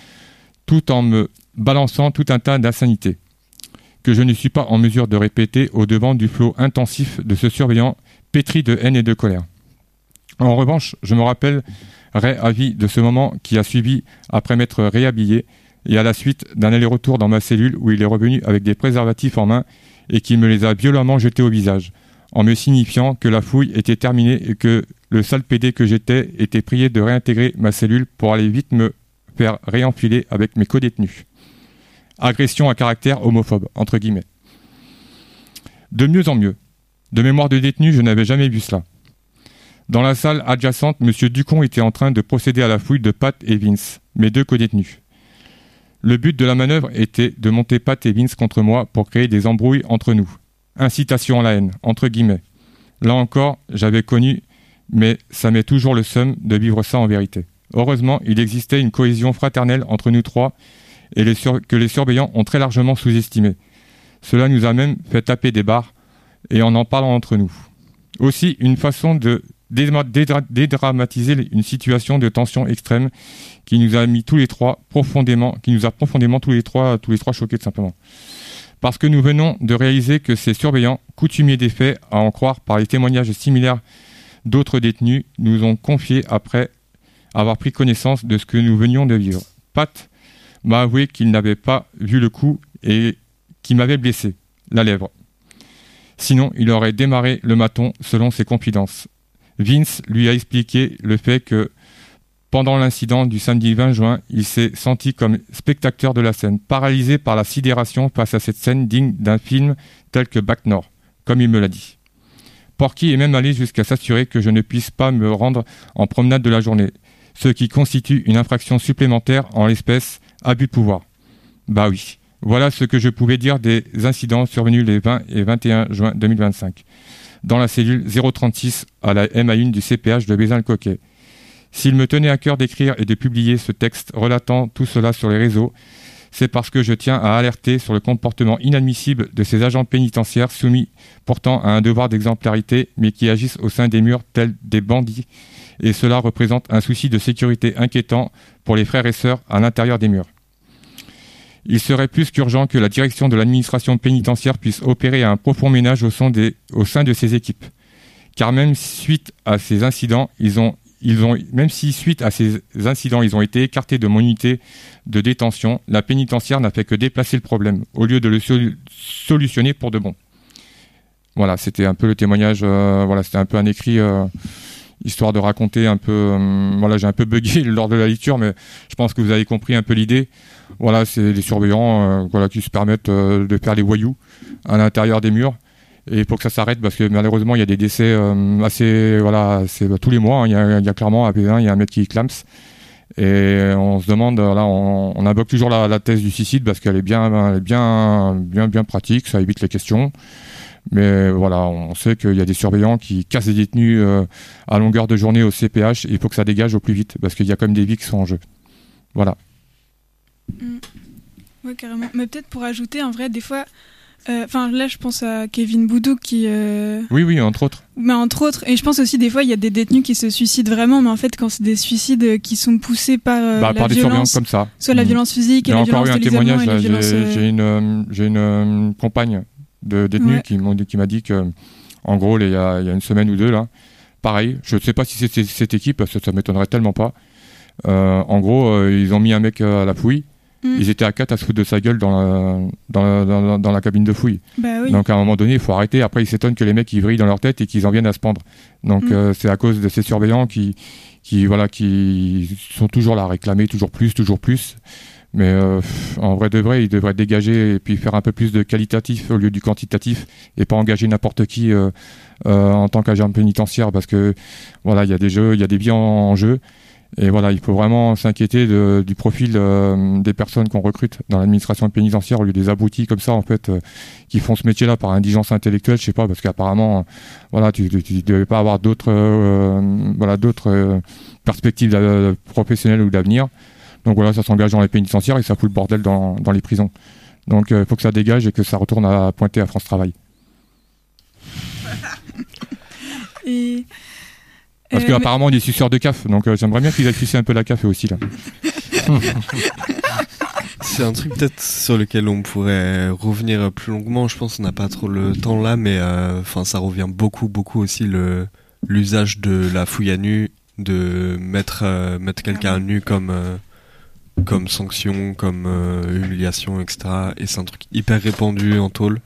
me balançant tout un tas d'insanités, que je ne suis pas en mesure de répéter au-devant du flot intensif de ce surveillant pétri de haine et de colère. En revanche, je me rappellerai à vie de ce moment qui a suivi après m'être réhabillé et à la suite d'un aller-retour dans ma cellule où il est revenu avec des préservatifs en main et qui me les a violemment jetés au visage, en me signifiant que la fouille était terminée et que le sale pédé que j'étais était prié de réintégrer ma cellule pour aller vite me faire réenfiler avec mes codétenus. Agression à caractère homophobe, entre guillemets. De mieux en mieux. De mémoire de détenu, je n'avais jamais vu cela. Dans la salle adjacente, M. Ducon était en train de procéder à la fouille de Pat et Vince, mes 2 codétenus. Le but de la manœuvre était de monter Pat et Vince contre moi pour créer des embrouilles entre nous. Incitation à la haine, entre guillemets. Là encore, j'avais connu, mais ça m'est toujours le seum de vivre ça en vérité. Heureusement, il existait une cohésion fraternelle entre nous 3 et que les surveillants ont très largement sous-estimé. Cela nous a même fait taper des barres et en parlant entre nous. Aussi, une façon de dédramatiser une situation de tension extrême qui nous a mis tous les trois profondément tous les trois choqués tout simplement. Parce que nous venons de réaliser que ces surveillants, coutumiers des faits, à en croire par les témoignages similaires d'autres détenus, nous ont confié après avoir pris connaissance de ce que nous venions de vivre. Pat m'a avoué qu'il n'avait pas vu le coup et qu'il m'avait blessé, la lèvre. Sinon, il aurait démarré le maton selon ses confidences. Vince lui a expliqué le fait que pendant l'incident du samedi 20 juin, il s'est senti comme spectateur de la scène, paralysé par la sidération face à cette scène digne d'un film tel que Bac Nord, comme il me l'a dit. Porky est même allé jusqu'à s'assurer que je ne puisse pas me rendre en promenade de la journée, ce qui constitue une infraction supplémentaire en l'espèce abus de pouvoir. Bah oui, voilà ce que je pouvais dire des incidents survenus les 20 et 21 juin 2025. Dans la cellule 036 à la MA1 du CPH de Bézin-le-Coquet. S'il me tenait à cœur d'écrire et de publier ce texte relatant tout cela sur les réseaux, c'est parce que je tiens à alerter sur le comportement inadmissible de ces agents pénitentiaires soumis pourtant à un devoir d'exemplarité, mais qui agissent au sein des murs tels des bandits, et cela représente un souci de sécurité inquiétant pour les frères et sœurs à l'intérieur des murs. Il serait plus qu'urgent que la direction de l'administration pénitentiaire puisse opérer un profond ménage au sein de ses équipes, car même suite à ces incidents, ils ont été écartés de mon unité de détention, la pénitentiaire n'a fait que déplacer le problème, au lieu de le solutionner pour de bon. Voilà, c'était un peu le témoignage, c'était un peu un écrit, histoire de raconter un peu, j'ai un peu bugué lors de la lecture, mais je pense que vous avez compris un peu l'idée. Voilà, c'est des surveillants qui se permettent de faire les voyous à l'intérieur des murs. Et pour que ça s'arrête, parce que malheureusement il y a des décès c'est tous les mois, hein, il y a clairement à P1, il y a un mec qui clams, et on se demande, on invoque toujours la thèse du suicide parce qu'elle est bien pratique, ça évite les questions, mais voilà, on sait qu'il y a des surveillants qui cassent des détenus à longueur de journée au CPH, et il faut que ça dégage au plus vite parce qu'il y a quand même des vies qui sont en jeu. Voilà. Ouais, carrément. Mais peut-être pour ajouter, en vrai, des fois. Là, je pense à Kevin Boudou qui. Oui, entre autres. Mais entre autres, et je pense aussi des fois il y a des détenus qui se suicident vraiment, mais en fait quand c'est des suicides qui sont poussés par par des surveillants comme ça. Soit la violence physique et la violence de l'isolement et la violence. J'ai une compagne de détenus qui m'a dit que, en gros, il y a une semaine ou deux là, pareil. Je ne sais pas si c'était cette équipe, parce que ça m'étonnerait tellement pas. En gros, ils ont mis un mec à la fouille. Ils étaient à 4 à se foutre de sa gueule dans la cabine de fouille. Bah oui. Donc à un moment donné, il faut arrêter. Après, ils s'étonnent que les mecs ils vrillent dans leur tête et qu'ils en viennent à se pendre. Donc c'est à cause de ces surveillants qui sont toujours là à réclamer toujours plus. Mais en vrai de vrai, ils devraient dégager et puis faire un peu plus de qualitatif au lieu du quantitatif et pas engager n'importe qui en tant qu'agent pénitentiaire, parce que voilà, il y a des jeux, il y a des vies en jeu. Et voilà, il faut vraiment s'inquiéter du profil des personnes qu'on recrute dans l'administration pénitentiaire, au lieu des abrutis comme ça, en fait, qui font ce métier-là par indigence intellectuelle, je sais pas, parce qu'apparemment, tu devais pas avoir d'autres perspectives professionnelles ou d'avenir. Donc voilà, ça s'engage dans les pénitentiaires et ça fout le bordel dans les prisons. Donc il faut que ça dégage et que ça retourne à pointer à France Travail. Parce qu'apparemment, on est suceurs de CAF, donc j'aimerais bien qu'ils aient sucé un peu la CAF aussi, là. C'est un truc peut-être sur lequel on pourrait revenir plus longuement. Je pense qu'on n'a pas trop le temps là, mais ça revient beaucoup aussi l'usage de la fouille à nu, de mettre quelqu'un à nu comme sanction, comme humiliation, etc. Et c'est un truc hyper répandu en tôle.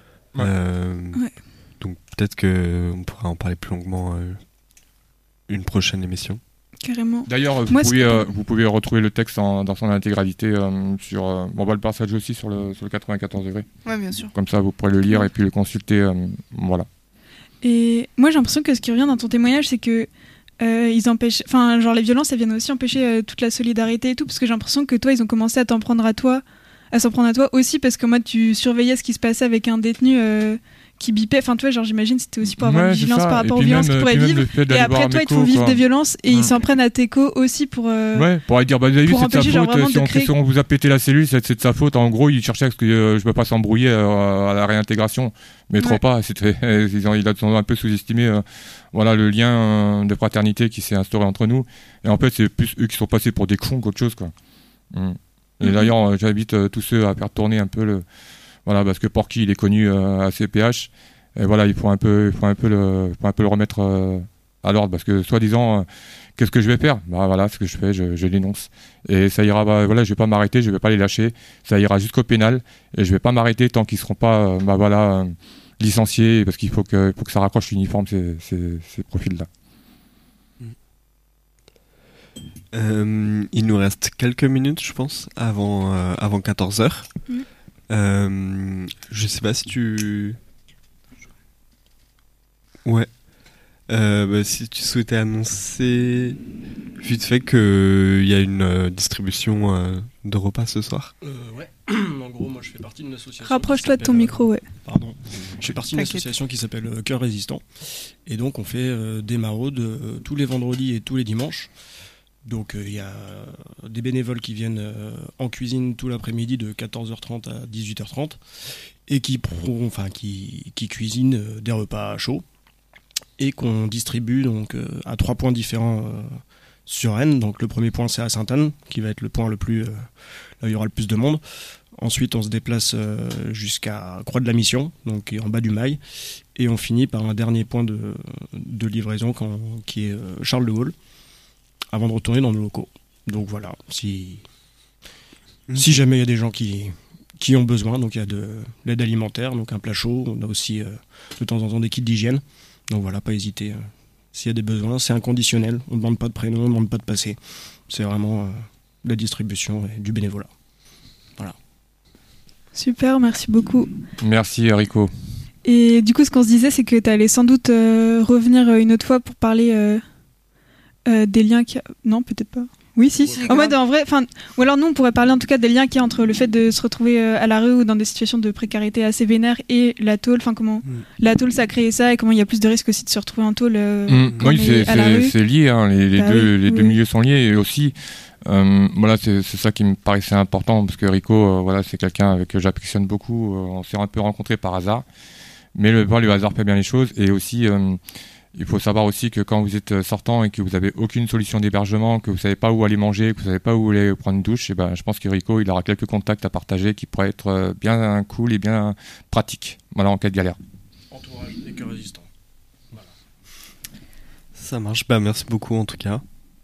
Donc peut-être qu'on pourrait en parler plus longuement une prochaine émission. Carrément. D'ailleurs, vous pouvez retrouver le texte dans son intégralité sur. On va le partager aussi sur le 94 degrés. Ouais, bien sûr. Comme ça, vous pourrez le lire et puis le consulter. Voilà. Et moi, j'ai l'impression que ce qui revient dans ton témoignage, c'est que ils empêchent. Les violences, elles viennent aussi empêcher toute la solidarité et tout, parce que j'ai l'impression que toi, ils ont commencé à s'en prendre à toi aussi, parce que moi, tu surveillais ce qui se passait avec un détenu. Qui bipait, j'imagine c'était aussi pour avoir une vigilance par rapport aux violences qu'ils pourraient vivre, et après toi ils te font vivre des violences et ils s'en prennent à tes co aussi pour aller dire vous avez vu, c'est de sa faute, si on vous a pété la cellule, c'est de sa faute. En gros, ils cherchaient à ce que je peux pas s'embrouiller à la réintégration, mais trop pas, ils ont un peu sous-estimé le lien de fraternité qui s'est instauré entre nous, et en fait c'est plus eux qui sont passés pour des cons qu'autre chose, quoi. Et d'ailleurs j'invite tous ceux à faire tourner un peu parce que Porky il est connu à CPH, et voilà, il faut un peu le remettre à l'ordre, parce que soi-disant qu'est-ce que je vais faire, ce que je fais, je l'énonce, et ça ira, je vais pas m'arrêter, je vais pas les lâcher, ça ira jusqu'au pénal, et je vais pas m'arrêter tant qu'ils seront pas licenciés, parce qu'il faut que ça raccroche l'uniforme, ces profils là. Il nous reste quelques minutes, je pense, avant 14h. Je sais pas si tu... Ouais. Si tu souhaitais annoncer vite fait qu'il y a une distribution de repas ce soir. Ouais. En gros, moi je fais partie d'une association. Rapproche-toi de ton micro, ouais. Pardon. Je fais partie d'une association qui s'appelle Cœur Résistant. Et donc on fait des maraudes tous les vendredis et tous les dimanches. Donc il y a des bénévoles qui viennent en cuisine tout l'après-midi de 14h30 à 18h30 et qui cuisinent des repas chauds et qu'on distribue donc à 3 points différents sur Rennes. Donc le premier point c'est à Sainte-Anne, qui va être le point le plus là où il y aura le plus de monde. Ensuite on se déplace jusqu'à Croix de la Mission, donc qui est en bas du Mail, et on finit par un dernier point de livraison qui est Charles de Gaulle, avant de retourner dans nos locaux. Donc voilà, si jamais il y a des gens qui ont besoin, donc il y a de l'aide alimentaire, donc un plat chaud, on a aussi de temps en temps des kits d'hygiène, donc voilà, pas hésiter, s'il y a des besoins, c'est inconditionnel, on ne demande pas de prénom, on ne demande pas de passé, c'est vraiment la distribution et du bénévolat. Voilà. Super, merci beaucoup. Merci Rico. Et du coup, ce qu'on se disait, c'est que tu allais sans doute revenir une autre fois pour parler des liens qu'il y a... Non, peut-être pas. Oui, si. En vrai, ou alors nous, on pourrait parler en tout cas des liens qu'il y a entre le fait de se retrouver à la rue ou dans des situations de précarité assez vénères et la tôle. Enfin, comment la tôle, ça a créé ça et comment il y a plus de risques aussi de se retrouver en tôle. Oui, c'est lié. Hein. Les deux milieux sont liés et aussi. Voilà, c'est ça qui me paraissait important parce que Rico, voilà, c'est quelqu'un que j'affectionne beaucoup. On s'est un peu rencontrés par hasard, mais le hasard fait bien les choses et aussi. Il faut savoir aussi que quand vous êtes sortant et que vous n'avez aucune solution d'hébergement, que vous ne savez pas où aller manger, que vous ne savez pas où aller prendre une douche, et je pense que Rico, il aura quelques contacts à partager qui pourraient être bien cool et bien pratiques, voilà, en cas de galère. Entourage et cœur résistant. Voilà. Ça marche, merci beaucoup en tout cas.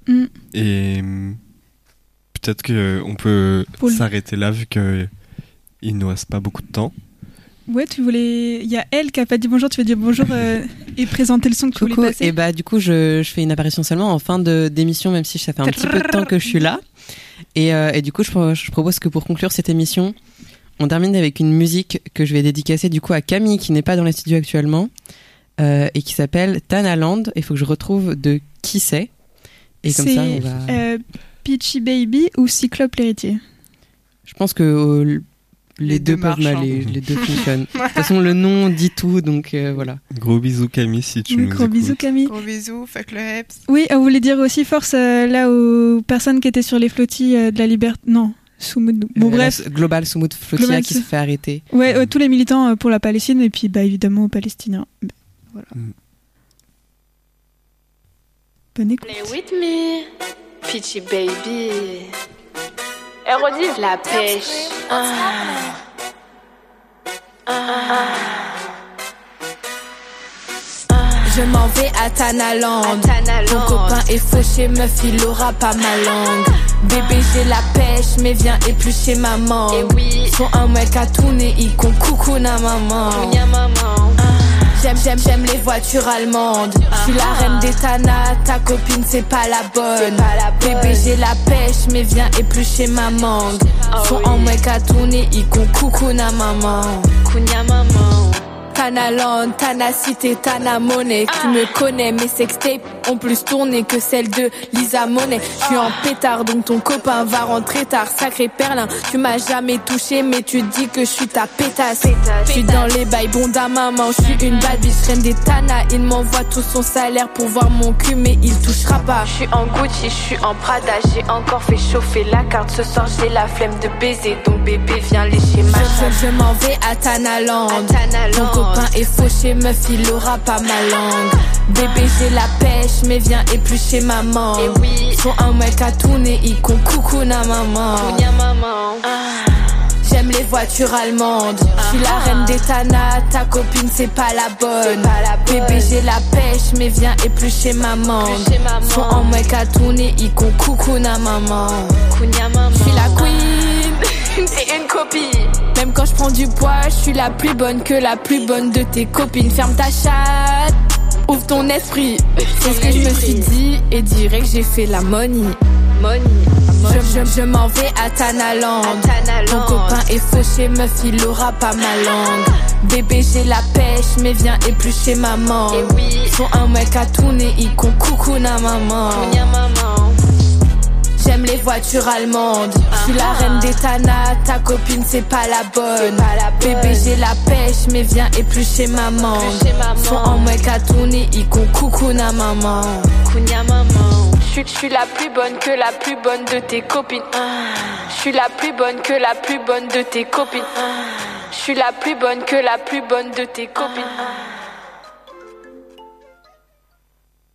Et peut-être qu'on peut s'arrêter là vu qu'il ne nous reste pas beaucoup de temps. Ouais, il y a Elle qui a pas dit bonjour, tu veux dire bonjour et présenter le son que tu voulais passer. Et du coup, je fais une apparition seulement en fin d'émission, même si ça fait un petit peu de temps que je suis là. Et du coup, je propose que pour conclure cette émission, on termine avec une musique que je vais dédicacer du coup à Camille, qui n'est pas dans les studios actuellement, et qui s'appelle Tanaland. Il faut que je retrouve de qui c'est. Et comme ça, on va... Peachy Baby ou Cyclope l'héritier. Je pense que... Les deux peuvent m'aller, les deux fonctionnent. De toute façon, le nom dit tout, donc voilà. Gros bisous Camille, si tu nous écoutes. Gros bisous Camille. Gros bisous, fuck le Heps. Oui, on voulait dire aussi force là aux personnes qui étaient sur les flottilles de la liberté. Non, Soumoud. Bon bref. Global Soumoud Flotilla qui se fait arrêter. Ouais, tous les militants pour la Palestine et puis évidemment aux Palestiniens. Voilà. Bonne écoute. Play with me, Peachy Baby. Érudit la pêche. Je m'en vais à Tanaland. Ton copain est fauché, meuf, il aura pas ma langue. Bébé, j'ai la pêche, mais viens éplucher maman. Et oui. Son un mec à tourner, il con coucou na maman. J'aime les voitures allemandes. Je suis la reine des tanas, ta copine c'est pas la bonne. Bébé j'ai la pêche, mais viens éplucher ma mangue. Son en mec à tourner, il con coucou na maman. Kounia maman. Tanaland, Tana Cité, Tana Monnaie. Tu me connais, mes sextapes ont plus tourné que celle de Lisa Monet. Je suis en pétard, donc ton copain va rentrer tard. Sacré perlin, tu m'as jamais touché, mais tu dis que je suis ta pétasse. Je suis dans les bails, bon à maman, je suis une bad bitch, reine des Tana. Il m'envoie tout son salaire pour voir mon cul, mais il touchera pas. Je suis en Gucci, je suis en Prada, j'ai encore fait chauffer la carte. Ce soir j'ai la flemme de baiser, donc bébé viens lécher ma chatte. Je m'en vais à Tanaland. Ton copain est fauché, meuf, il aura pas ma langue. Bébé j'ai la pêche, mais viens éplucher ma mangue. Et oui. Son un mec à tourner, il con coucou na maman. J'aime les voitures allemandes. Je suis la reine des tanas, ta copine c'est pas la bonne. Bébé j'ai la pêche, mais viens éplucher ma mangue. Son un mec à tourner, il con coucou na maman. Je suis la queen, t'es une copie. Même quand je prends du poids, je suis la plus bonne que la plus bonne de tes copines. Ferme ta chatte, ouvre ton esprit. C'est ce que je me suis dit et dirais que j'ai fait la money. Je m'en vais à Tanaland. Ton copain est fauché, meuf, il aura pas ma langue. Bébé j'ai la pêche, mais viens éplucher ma mangue. Et oui. Son un mec à tourner, il con coucou na maman. J'aime les voitures allemandes. Je suis la reine des tanas, ta copine c'est pas la bonne. Bébé j'ai la pêche, mais viens éplucher ma mangue. Son un mec à tourner, il con coucou na maman. Je suis la plus bonne que la plus bonne de tes copines. Je suis la plus bonne que la plus bonne de tes copines. Je suis la plus bonne que la plus bonne de tes copines.